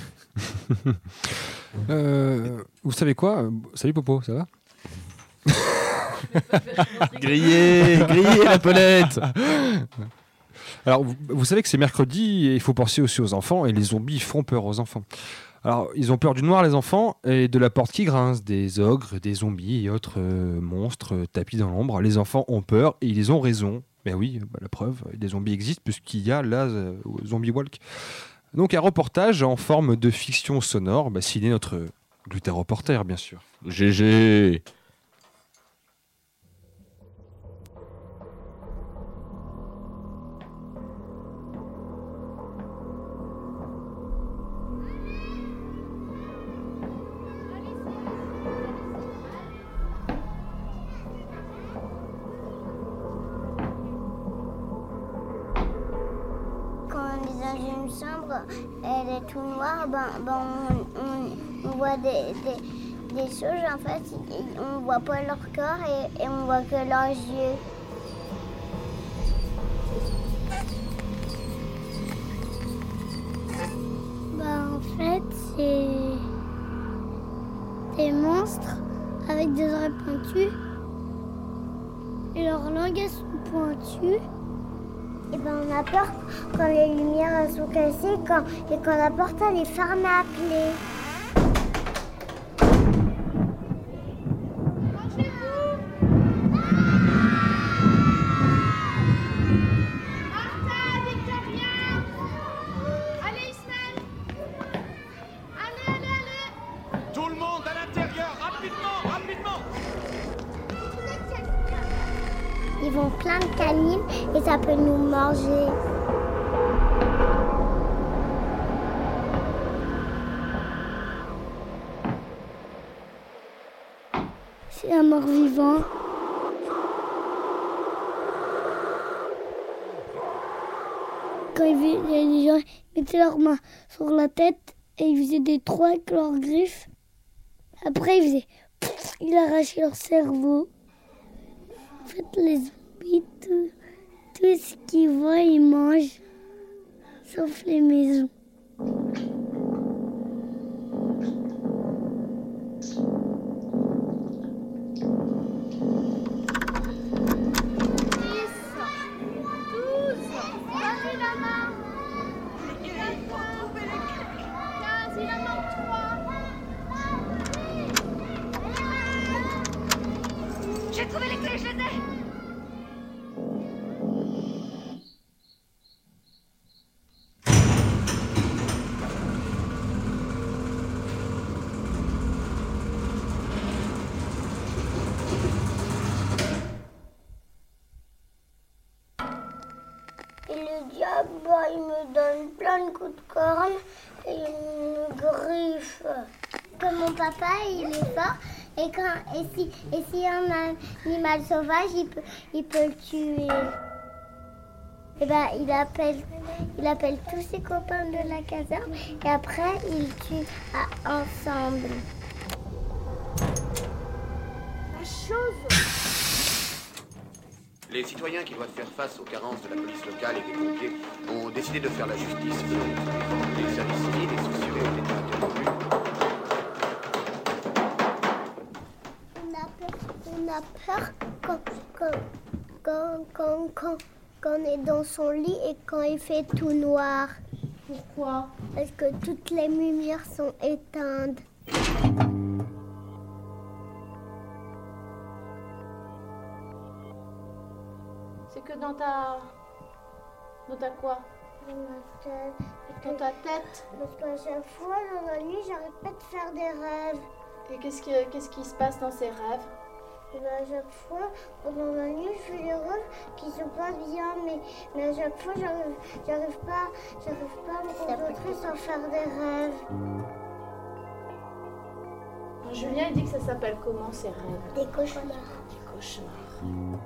le mot. Euh, Vous savez quoi? Salut Popo, ça va? Grillé, grillé la pelette. Alors, vous, vous savez que c'est mercredi et il faut penser aussi aux enfants, et les zombies font peur aux enfants. Alors, ils ont peur du noir, les enfants, et de la porte qui grince, des ogres, des zombies et autres euh, monstres euh, tapis dans l'ombre. Les enfants ont peur et ils ont raison. Ben oui, bah, la preuve, les zombies existent puisqu'il y a la euh, Zombie Walk. Donc, un reportage en forme de fiction sonore, bah, signé notre Gluta reporter, bien sûr. G G. Quand on est dans une chambre, elle est tout noire, ben, ben on, on- on voit des, des- des choses, en fait, et on voit pas leur corps et, et on voit que leurs yeux. Ben, en fait, c'est des monstres avec des oreilles pointues et leurs langues elles sont pointues. Et ben on a peur quand les lumières elles sont cassées quand, et quand la porte elle est fermée à clé. Tout le monde à l'intérieur, rapidement, rapidement. Ils vont plein de canines et ça peut nous manger. C'est un mort-vivant. Quand il y a des gens ils mettaient leurs mains sur la tête et ils faisaient des trous avec leurs griffes. Après, ils faisaient... Ils arrachaient leur cerveau. En fait, les zombies, tout, tout ce qu'ils voient, ils mangent. Sauf les maisons. Vas-y la main. quinze, il en J'ai trouvé les clés, je les ai. Et le diable, bah, il me donne plein de coups de corne et il me griffe. Que mon papa, il est fort. Et, quand, et si et s'il y a un animal sauvage, il peut, il peut le tuer. Et ben, il appelle, il appelle tous ses copains de la caserne et après, ils tuent à, ensemble. La chose. Les citoyens qui doivent faire face aux carences de la police locale et des pompiers ont décidé de faire la justice selon les services civils et sociaux ont été interrompus. On a peur quand, quand, quand, quand, quand, quand on est dans son lit et quand il fait tout noir. Pourquoi? Parce que toutes les lumières sont éteintes. C'est que dans ta... Dans ta quoi? Dans ma tête. Dans ta tête? Parce qu'à chaque fois, dans la nuit, j'arrête pas de faire des rêves. Et qu'est-ce qui, qu'est-ce qui se passe dans ces rêves? Et ben à chaque fois, pendant la nuit, je fais des rêves qui sont pas bien, mais, mais à chaque fois, j'arrive, j'arrive pas, j'arrive pas à me concentrer sans faire des rêves. Julien, il dit que ça s'appelle comment ces rêves? Des cauchemars. Des cauchemars.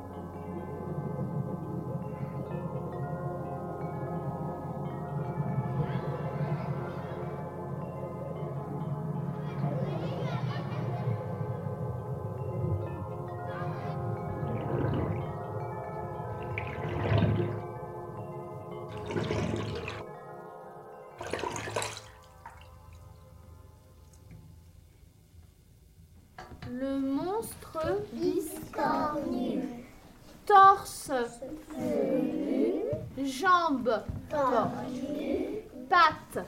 Le monstre biscornu. Torse velu. Jambes tordues. Pattes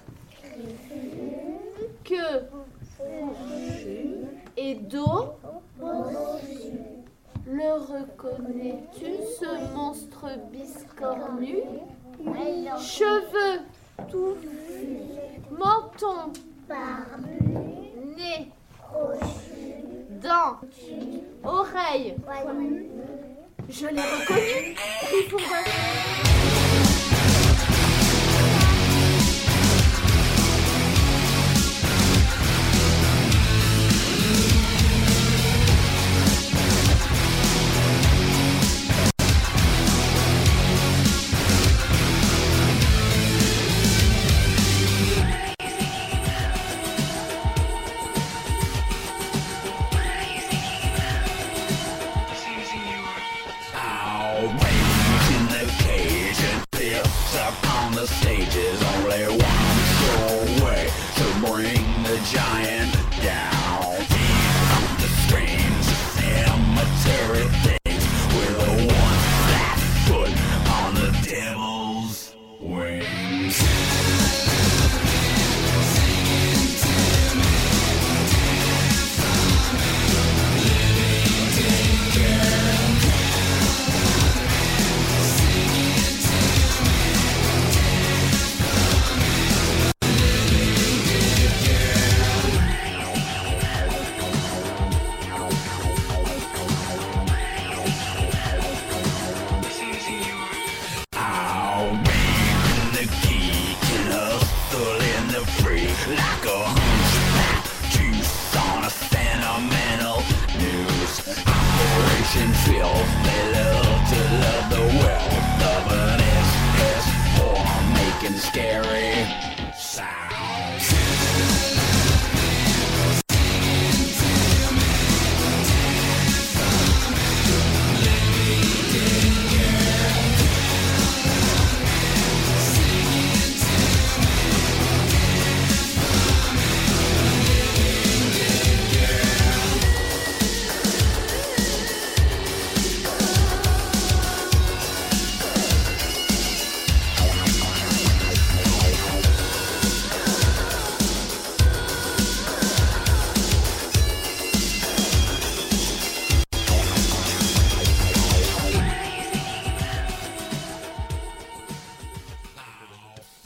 queue fourchue. Et dos bossu. Le reconnais-tu, ce monstre biscornu? Cheveux touffus. Menton barbu. Nez dents, oreilles. Je l'ai reconnu. Il faut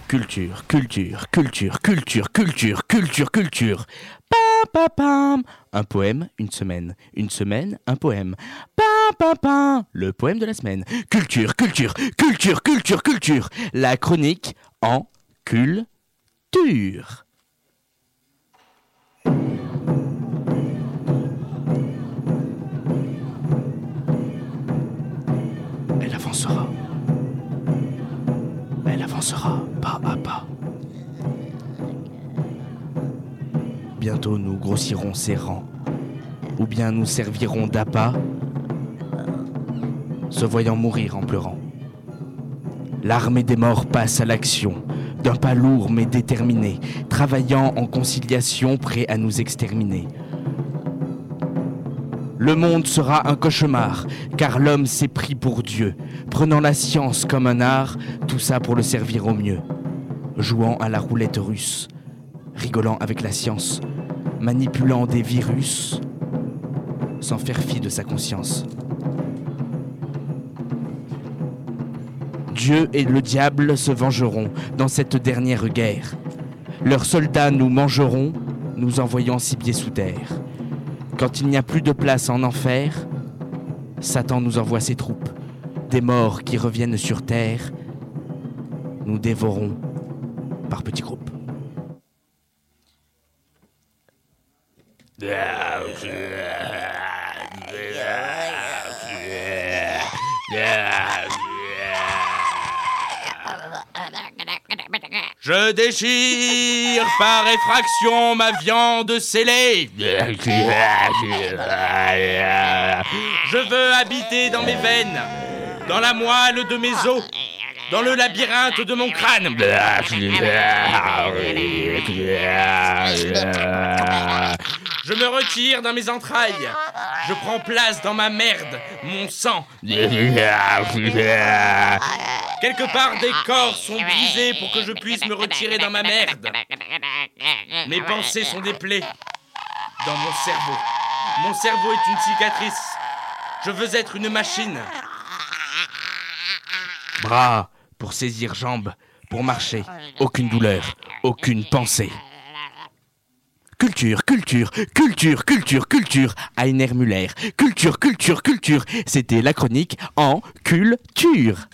Culture, culture, culture, culture, culture, culture, culture. Pam, pam, pam. Un poème, une semaine. Une semaine, un poème. Pam, pam, pam. Le poème de la semaine. Culture, culture, culture, culture, culture. La chronique en culture. Elle avancera. Elle avancera pas à pas. Bientôt nous grossirons ses rangs, ou bien nous servirons d'appât, se voyant mourir en pleurant. L'armée des morts passe à l'action, d'un pas lourd mais déterminé, travaillant en conciliation, prêt à nous exterminer. Le monde sera un cauchemar, car l'homme s'est pris pour Dieu, prenant la science comme un art, tout ça pour le servir au mieux. Jouant à la roulette russe, rigolant avec la science, manipulant des virus, sans faire fi de sa conscience. Dieu et le diable se vengeront dans cette dernière guerre. Leurs soldats nous mangeront, nous envoyant six pieds sous terre. Quand il n'y a plus de place en enfer, Satan nous envoie ses troupes, des morts qui reviennent sur terre, nous dévorons par petits groupes. Je déchire par effraction ma viande scellée. Je veux habiter dans mes veines, dans la moelle de mes os, dans le labyrinthe de mon crâne. Je me retire dans mes entrailles. Je prends place dans ma merde, mon sang. Quelque part, des corps sont brisés pour que je puisse me retirer dans ma merde. Mes pensées sont des plaies dans mon cerveau. Mon cerveau est une cicatrice. Je veux être une machine. Bras pour saisir jambes, pour marcher. Aucune douleur, aucune pensée. Culture, culture, culture, culture, culture, Heiner Müller. Culture, culture, culture. C'était la chronique en culture.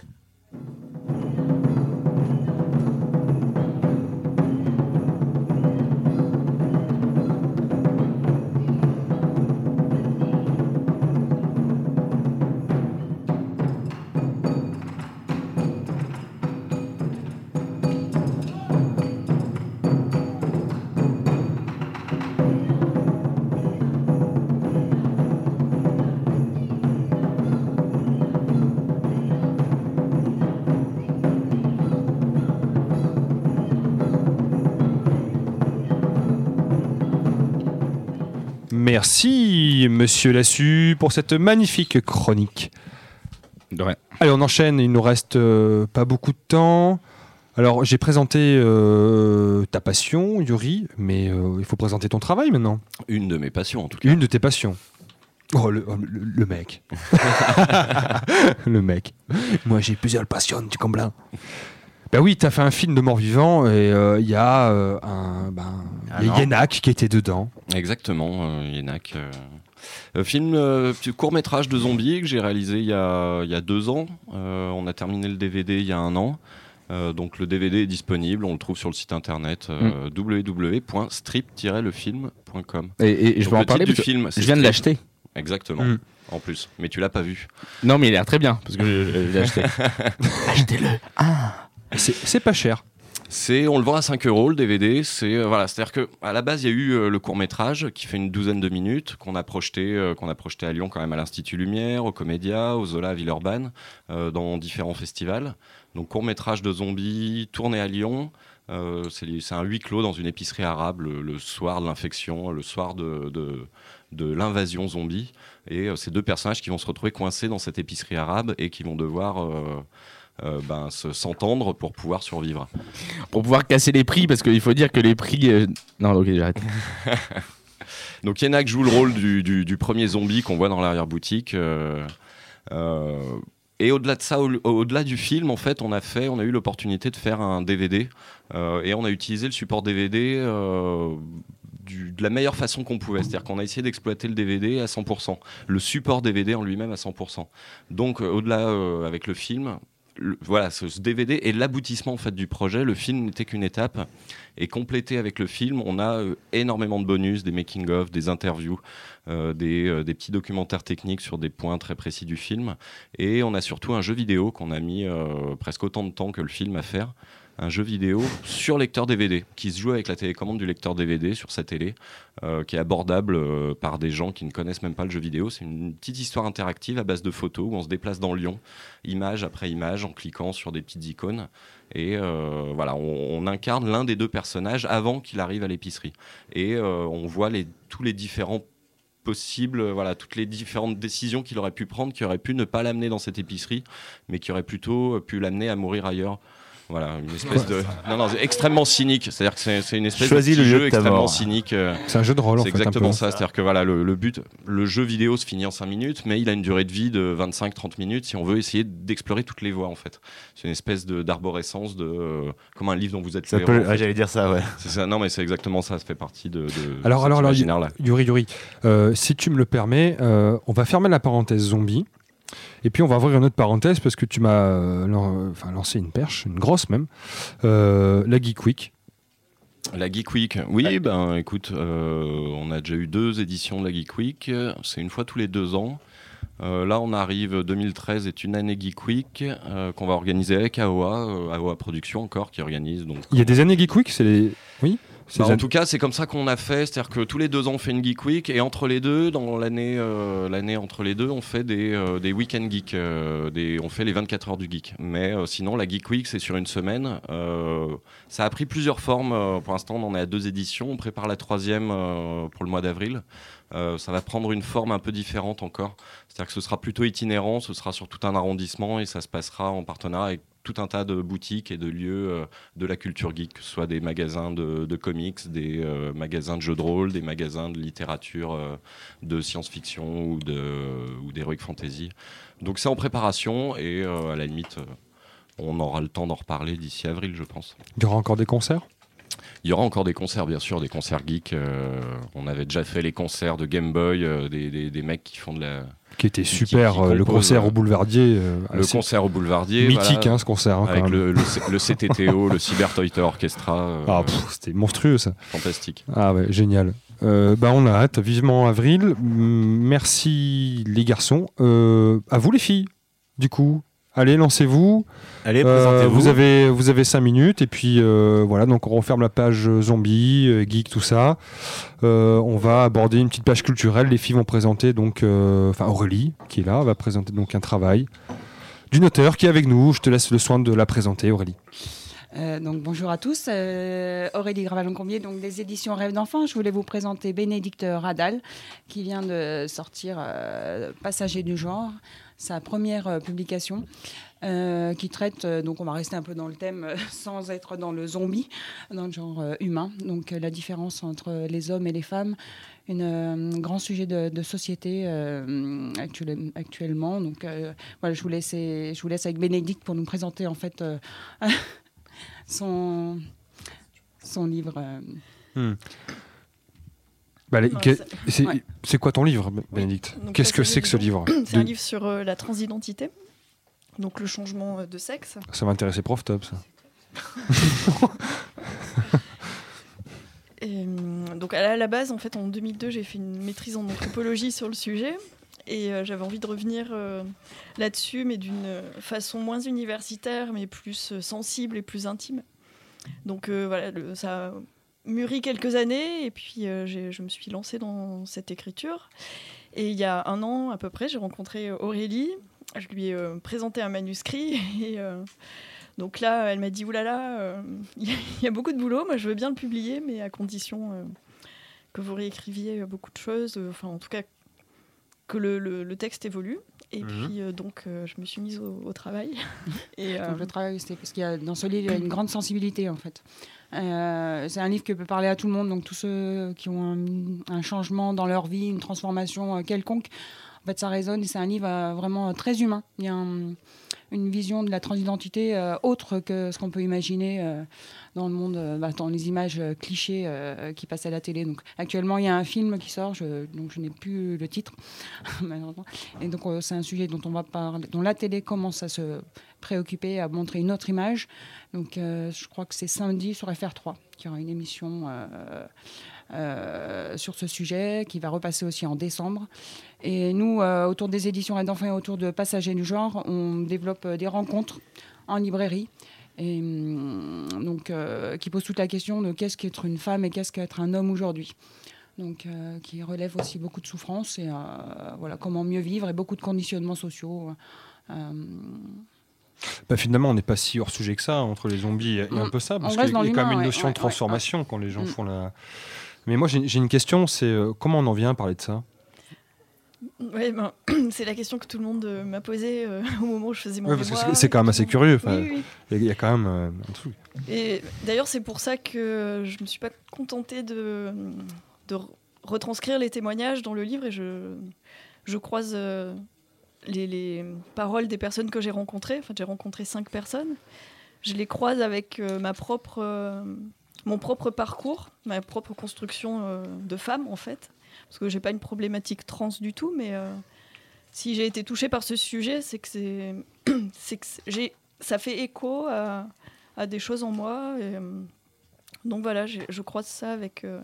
Merci, monsieur Lassu, pour cette magnifique chronique. De rien. Allez, on enchaîne, il nous reste euh, pas beaucoup de temps. Alors, j'ai présenté euh, ta passion, Yuri, mais euh, il faut présenter ton travail maintenant. Une de mes passions, en tout cas. Une de tes passions. Oh, le, le, le mec. Le mec. Moi, j'ai plusieurs passions, tu comprends. Ben oui, t'as fait un film de mort-vivant et il euh, y a euh, un, ben, Ah y a Yannack qui était dedans. Exactement, euh, Yannack. Euh, euh, film, euh, court-métrage de zombies que j'ai réalisé il y a, y a deux ans. Euh, on a terminé le D V D il y a un an. Euh, donc le D V D est disponible, on le trouve sur le site internet euh, mm. w w w point strip tiret le film point com. Et, et je vais en parler du parce film, que je viens de l'acheter. Exactement, mm. en plus. Mais tu l'as pas vu. Non, mais il a l'air très bien parce que je, je l'ai acheté. Achetez-le. Ah. C'est, c'est pas cher. C'est, on le vend à cinq euros le D V D. C'est euh, voilà, c'est-à-dire que à la base il y a eu euh, le court métrage qui fait une douzaine de minutes qu'on a projeté, euh, qu'on a projeté à Lyon quand même à l'Institut Lumière, au Comédia, au Zola à Villeurbanne, euh, dans différents festivals. Donc court métrage de zombies tourné à Lyon. Euh, c'est, c'est un huis clos dans une épicerie arabe le, le soir de l'infection, le soir de, de, de l'invasion zombie. Et euh, ces deux personnages qui vont se retrouver coincés dans cette épicerie arabe et qui vont devoir euh, Euh, ben, se, s'entendre pour pouvoir survivre. Pour pouvoir casser les prix, parce qu'il faut dire que les prix... Euh... Non, ok, j'arrête. Donc Yannack joue le rôle du, du, du premier zombie qu'on voit dans l'arrière-boutique. Euh, euh, Et au-delà de ça, au- au-delà du film, en fait, on a fait, on a eu l'opportunité de faire un D V D euh, et on a utilisé le support D V D euh, du- de la meilleure façon qu'on pouvait. C'est-à-dire qu'on a essayé d'exploiter le D V D à cent pour cent, le support D V D en lui-même à cent pour cent. Donc, euh, au-delà euh, avec le film. Le- voilà, ce, ce D V D est l'aboutissement en fait du projet. Le film n'était qu'une étape, et complété avec le film, on a euh, énormément de bonus, des making-of, des interviews, euh, des, euh, des petits documentaires techniques sur des points très précis du film, et on a surtout un jeu vidéo qu'on a mis euh, presque autant de temps que le film à faire. Un jeu vidéo sur lecteur D V D, qui se joue avec la télécommande du lecteur D V D sur sa télé, euh, qui est abordable euh, par des gens qui ne connaissent même pas le jeu vidéo. C'est une petite histoire interactive à base de photos où on se déplace dans Lyon, image après image, en cliquant sur des petites icônes. Et euh, voilà, on, on incarne l'un des deux personnages avant qu'il arrive à l'épicerie. Et euh, on voit les, tous les différents possibles, euh, voilà, toutes les différentes décisions qu'il aurait pu prendre, qui auraient pu ne pas l'amener dans cette épicerie, mais qui auraient plutôt pu l'amener à mourir ailleurs. Voilà, une espèce de. Non, non, c'est extrêmement cynique. C'est-à-dire que c'est, c'est une espèce Choisis de petit le lieu jeu de ta extrêmement mort. cynique. euh, C'est un jeu de rôle, en C'est fait, un exactement peu. ça. C'est-à-dire que voilà, le, le but, le jeu vidéo se finit en cinq minutes, mais il a une durée de vie de vingt-cinq à trente minutes si on veut essayer d'explorer toutes les voies, en fait. C'est une espèce de, d'arborescence, de, euh, comme un livre dont vous êtes Ça le peut- héros, en ah, fait. j'allais dire ça, ouais. C'est ça. Non, mais c'est exactement ça. Ça fait partie de. de Alors, cet alors, alors, imaginaire-là. Yuri, Yuri, euh, si tu me le permets, euh, on va fermer la parenthèse zombie. Et puis on va ouvrir une autre parenthèse parce que tu m'as euh, lan- enfin, lancé une perche, une grosse même, euh, la Geek Week. La Geek Week, oui, ben écoute, euh, on a déjà eu deux éditions de la Geek Week, c'est une fois tous les deux ans. Euh, là, on arrive, deux mille treize est une année Geek Week euh, qu'on va organiser avec A O A, euh, A O A Productions encore, qui organise. Donc, Il y a des années Geek Week, c'est les... Oui c'est Bah, les en an- tout cas, c'est comme ça qu'on a fait, c'est-à-dire que tous les deux ans, on fait une Geek Week, et entre les deux, dans l'année, euh, l'année entre les deux, on fait des, euh, des week-end geek, euh, des, on fait les vingt-quatre heures du geek. Mais euh, sinon, la Geek Week, c'est sur une semaine. Euh, ça a pris plusieurs formes. euh, pour l'instant, on en est à deux éditions. On prépare la troisième euh, pour le mois d'avril. Euh, ça va prendre une forme un peu différente encore. C'est-à-dire que ce sera plutôt itinérant, ce sera sur tout un arrondissement, et ça se passera en partenariat avec tout un tas de boutiques et de lieux euh, de la culture geek, que ce soit des magasins de, de comics, des euh, magasins de jeux de rôle, des magasins de littérature, euh, de science-fiction ou, de, ou d'heroic fantasy. Donc c'est en préparation, et euh, à la limite, euh, on aura le temps d'en reparler d'ici avril, je pense. Il y aura encore des concerts. Il y aura encore des concerts, bien sûr, des concerts geeks. euh, on avait déjà fait les concerts de Game Boy, euh, des, des, des mecs qui font de la... Qui était qui- super, qui euh, le composent, concert euh, au Boulevardier. euh, le assez concert au Boulevardier. Mythique, voilà, hein, ce concert. hein, quand avec même. le, le, C- le C T T O, le Cyber Toy Orchestra. euh, Ah, pff, c'était monstrueux ça. Fantastique. Ah ouais, génial. Euh, bah on a hâte, vivement avril. Hum, Merci les garçons. Euh, à vous les filles, du coup. Allez, lancez-vous. Allez, Euh, présentez-vous. vous avez vous avez cinq minutes et puis euh, voilà, donc on referme la page euh, zombie, euh, geek, tout ça. Euh, on va aborder une petite page culturelle. Les filles vont présenter donc, euh, enfin Aurélie qui est là, va présenter donc un travail d'une auteure qui est avec nous. Je te laisse le soin de la présenter, Aurélie. Euh, donc bonjour à tous, euh, Aurélie Gravalon-Combier, donc des éditions Rêve d'enfant. Je voulais vous présenter Bénédicte Radal, qui vient de sortir euh, Passager du genre, sa première euh, publication, euh, qui traite, euh, donc on va rester un peu dans le thème euh, sans être dans le zombie, dans le genre euh, humain, donc euh, la différence entre les hommes et les femmes, une, euh, un grand sujet de, de société euh, actuel- actuellement. Donc euh, voilà, je vous laisse, je vous laisse avec Bénédicte pour nous présenter en fait euh, son, son livre. euh. Hmm. Bah, les- Non, que- c'est- c'est ouais. c'est quoi ton livre, Bénédicte? Donc, Qu'est-ce que Passager c'est que ce du livre? C'est un De- livre sur euh, la transidentité, donc le changement euh, de sexe. Ça va intéresser Prof Top, ça. Et, hum, donc à la, à la base, en fait, en deux mille deux, j'ai fait une maîtrise en anthropologie sur le sujet, et euh, j'avais envie de revenir euh, là-dessus, mais d'une façon moins universitaire, mais plus euh, sensible et plus intime. Donc euh, voilà, le- ça a mûri quelques années, et puis euh, j'ai- je me suis lancée dans cette écriture. Et il y a un an à peu près, j'ai rencontré Aurélie. Je lui ai euh, présenté un manuscrit, et euh, donc là, elle m'a dit oulala, euh, il y, a- il y a beaucoup de boulot. Moi, je veux bien le publier, mais à condition euh, que vous réécriviez beaucoup de choses. euh, Enfin, en tout cas, que le, le- le texte évolue. Et Mhm. puis, euh, donc, euh, je me suis mise au, au travail. Et, euh, Donc, le travail, c'est parce qu'il y a dans ce livre il y a une grande sensibilité en fait. Euh, c'est un livre qui peut parler à tout le monde, donc tous ceux qui ont un, un changement dans leur vie, une transformation euh, quelconque, En fait, ça résonne et c'est un livre euh, vraiment très humain. Il y a un, une vision de la transidentité euh, autre que ce qu'on peut imaginer euh, dans le monde, euh, bah, dans les images euh, clichés euh, qui passent à la télé. Donc, actuellement, il y a un film qui sort, je, donc je n'ai plus le titre, malheureusement. Et donc, euh, c'est un sujet dont on va parler, dont la télé commence à se préoccuper, à montrer une autre image. Donc, euh, je crois que c'est samedi sur F R trois qu'il y aura une émission euh, euh, sur ce sujet qui va repasser aussi en décembre. Et nous, euh, autour des éditions Rêve d'enfants et autour de Passagers du genre, on développe euh, des rencontres en librairie. Et, hum, donc, euh, qui pose toute la question de qu'est-ce qu'être une femme et qu'est-ce qu'être un homme aujourd'hui. Donc, euh, qui relève aussi beaucoup de souffrances et euh, voilà, comment mieux vivre et beaucoup de conditionnements sociaux. Euh, Bah finalement, on n'est pas si hors sujet que ça hein, entre les zombies et un peu ça, parce qu'il y a quand même une ouais, notion ouais, de transformation ouais, quand les gens mm. font la. Mais moi, j'ai, j'ai une question, c'est euh, comment on en vient à parler de ça? Ouais, ben, c'est la question que tout le monde euh, m'a posée euh, au moment où je faisais mon Ouais, parce que mémoire. c'est, c'est quand même assez curieux. Oui, oui, il y, y a quand même euh, un truc. Et d'ailleurs, c'est pour ça que je ne me suis pas contentée de, de re- retranscrire les témoignages dans le livre et je, je croise euh, les, les paroles des personnes que j'ai rencontrées. Enfin, j'ai rencontré cinq personnes. Je les croise avec euh, ma propre, euh, mon propre parcours, ma propre construction euh, de femme, en fait. Parce que j'ai pas une problématique trans du tout, mais euh, si j'ai été touchée par ce sujet, c'est que, c'est, c'est que c'est, j'ai, ça fait écho à, à des choses en moi. Et, euh, donc voilà, je croise ça avec euh,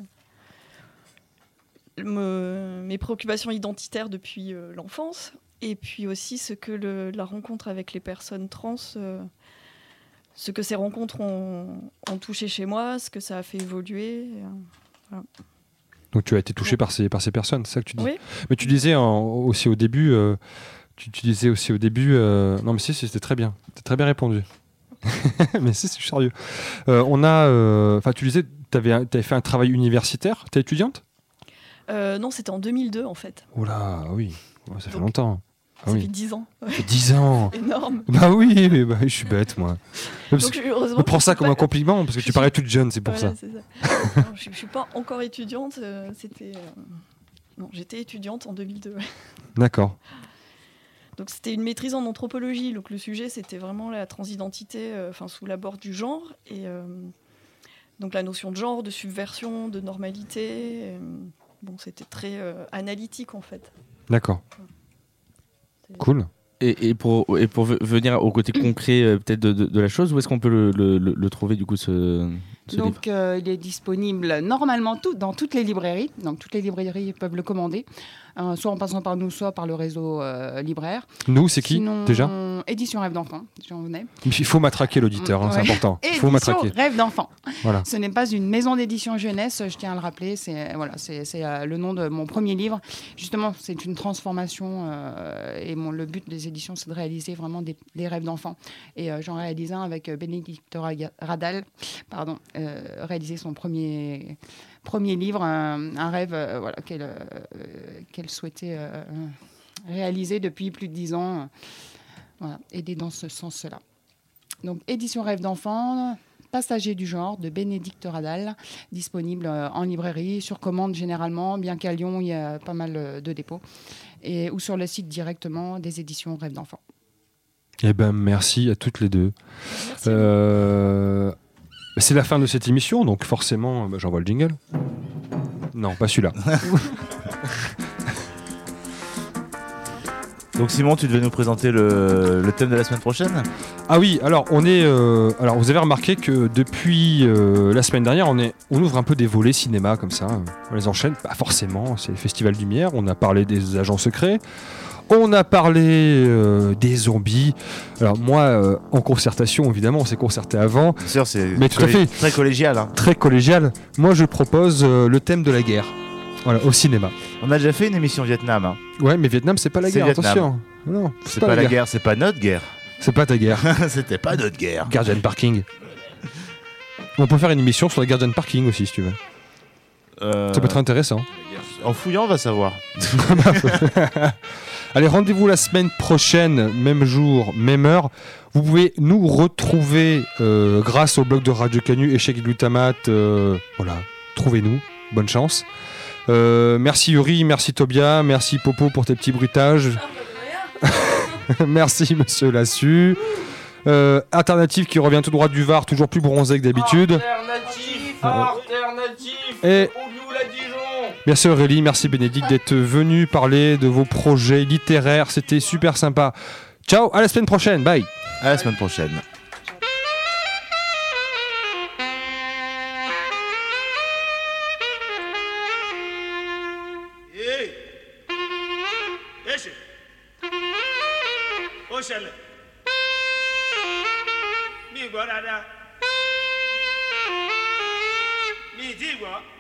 me, mes préoccupations identitaires depuis euh, l'enfance, et puis aussi ce que le, la rencontre avec les personnes trans, euh, ce que ces rencontres ont, ont touché chez moi, ce que ça a fait évoluer. Et, euh, voilà. Donc tu as été touché par ces, par ces personnes, c'est ça que tu dis? Oui. Mais tu disais en, aussi au début, euh, tu, tu disais aussi au début, euh, non mais si, c'était très bien, c'était très bien répondu. Mais si, c'est sérieux. Euh, on a, enfin, euh, tu disais, tu avais fait un travail universitaire. T'es étudiante? euh, Non, c'était en deux mille deux en fait. Oh là, oui, ouais, ça fait Donc, longtemps. Ah, ça oui. fait dix ans. Ça fait dix ans. C'est énorme. Bah oui, mais bah, je suis bête moi. Donc, heureusement, on prend ça comme pas... un compliment parce que tu parais toute jeune, c'est pour voilà, ça. C'est ça. Non, je ne suis pas encore étudiante. Euh, c'était, euh... non, j'étais étudiante en deux mille deux. Ouais. D'accord. Donc c'était une maîtrise en anthropologie. Donc le sujet c'était vraiment la transidentité, enfin euh, sous l'abord du genre et euh, donc la notion de genre, de subversion, de normalité. Et, bon, c'était très euh, analytique en fait. D'accord. Cool. Et, et, pour, et pour venir au côté concret euh, peut-être de, de, de la chose, où est-ce qu'on peut le, le, le trouver du coup ce, ce Donc livre euh, il est disponible normalement tout, dans toutes les librairies. Donc toutes les librairies peuvent le commander, euh, soit en passant par nous, soit par le réseau euh, libraire. Nous, c'est qui Sinon, déjà Édition Rêve d'enfant, j'en venais. Il faut matraquer l'auditeur, hein, ouais. c'est important. Il faut Édition matraquer. Rêve d'enfant. Voilà. Ce n'est pas une maison d'édition jeunesse, je tiens à le rappeler. C'est voilà, c'est, c'est euh, le nom de mon premier livre. Justement, c'est une transformation euh, et mon, le but des éditions, c'est de réaliser vraiment des, des rêves d'enfants. Et euh, j'en réalise un avec euh, Bénédicte Radal, pardon, euh, réaliser son premier premier livre, un, un rêve euh, voilà, qu'elle, euh, qu'elle souhaitait euh, réaliser depuis plus de dix ans. Euh, voilà, aider dans ce sens-là. Donc, édition Rêve d'enfant, Passager du genre de Bénédicte Radal, disponible euh, en librairie, sur commande généralement, bien qu'à Lyon, il y a pas mal euh, de dépôts, et, ou sur le site directement des éditions Rêve d'enfant. Eh ben, merci à toutes les deux. Euh, c'est la fin de cette émission, donc forcément, bah, j'envoie le jingle. Non, pas celui-là. Donc Simon, tu devais nous présenter le, le thème de la semaine prochaine? Ah oui, alors on est, euh, alors vous avez remarqué que depuis euh, la semaine dernière, on est, on ouvre un peu des volets cinéma comme ça, on les enchaîne. Pas forcément, c'est le Festival Lumière. On a parlé des agents secrets, on a parlé euh, des zombies. Alors moi, euh, en concertation, évidemment, on s'est concerté avant. Bien sûr, c'est mais tout à fait très collégial. Hein. Très collégial. Moi, je propose euh, le thème de la guerre. Voilà, au cinéma. On a déjà fait une émission Vietnam. Hein. Ouais, mais Vietnam, c'est pas la c'est guerre, Vietnam. attention. Non, c'est, c'est pas, pas la la guerre. guerre, c'est pas notre guerre. C'est pas ta guerre. C'était pas notre guerre. Guardian Parking. On peut faire une émission sur la Guardian Parking aussi, si tu veux. Euh... Ça peut être intéressant. En fouillant, on va savoir. Allez, rendez-vous la semaine prochaine, même jour, même heure. Vous pouvez nous retrouver euh, grâce au blog de Radio Canu, Échec et Glutamate. Euh, voilà, trouvez-nous. Bonne chance. Euh, merci Yuri, merci Tobia, merci Popo pour tes petits bruitages. Merci Monsieur Lassu. Euh, alternative qui revient tout droit du Var, toujours plus bronzé que d'habitude. Alternative, alternative. Et merci Aurélie, merci Bénédicte d'être venu parler de vos projets littéraires. C'était super sympa. Ciao, à la semaine prochaine. Bye. À la semaine prochaine. Ó ṣẹlẹ̀ mi gbọ́ dáadáa mi ì tí gbọ́.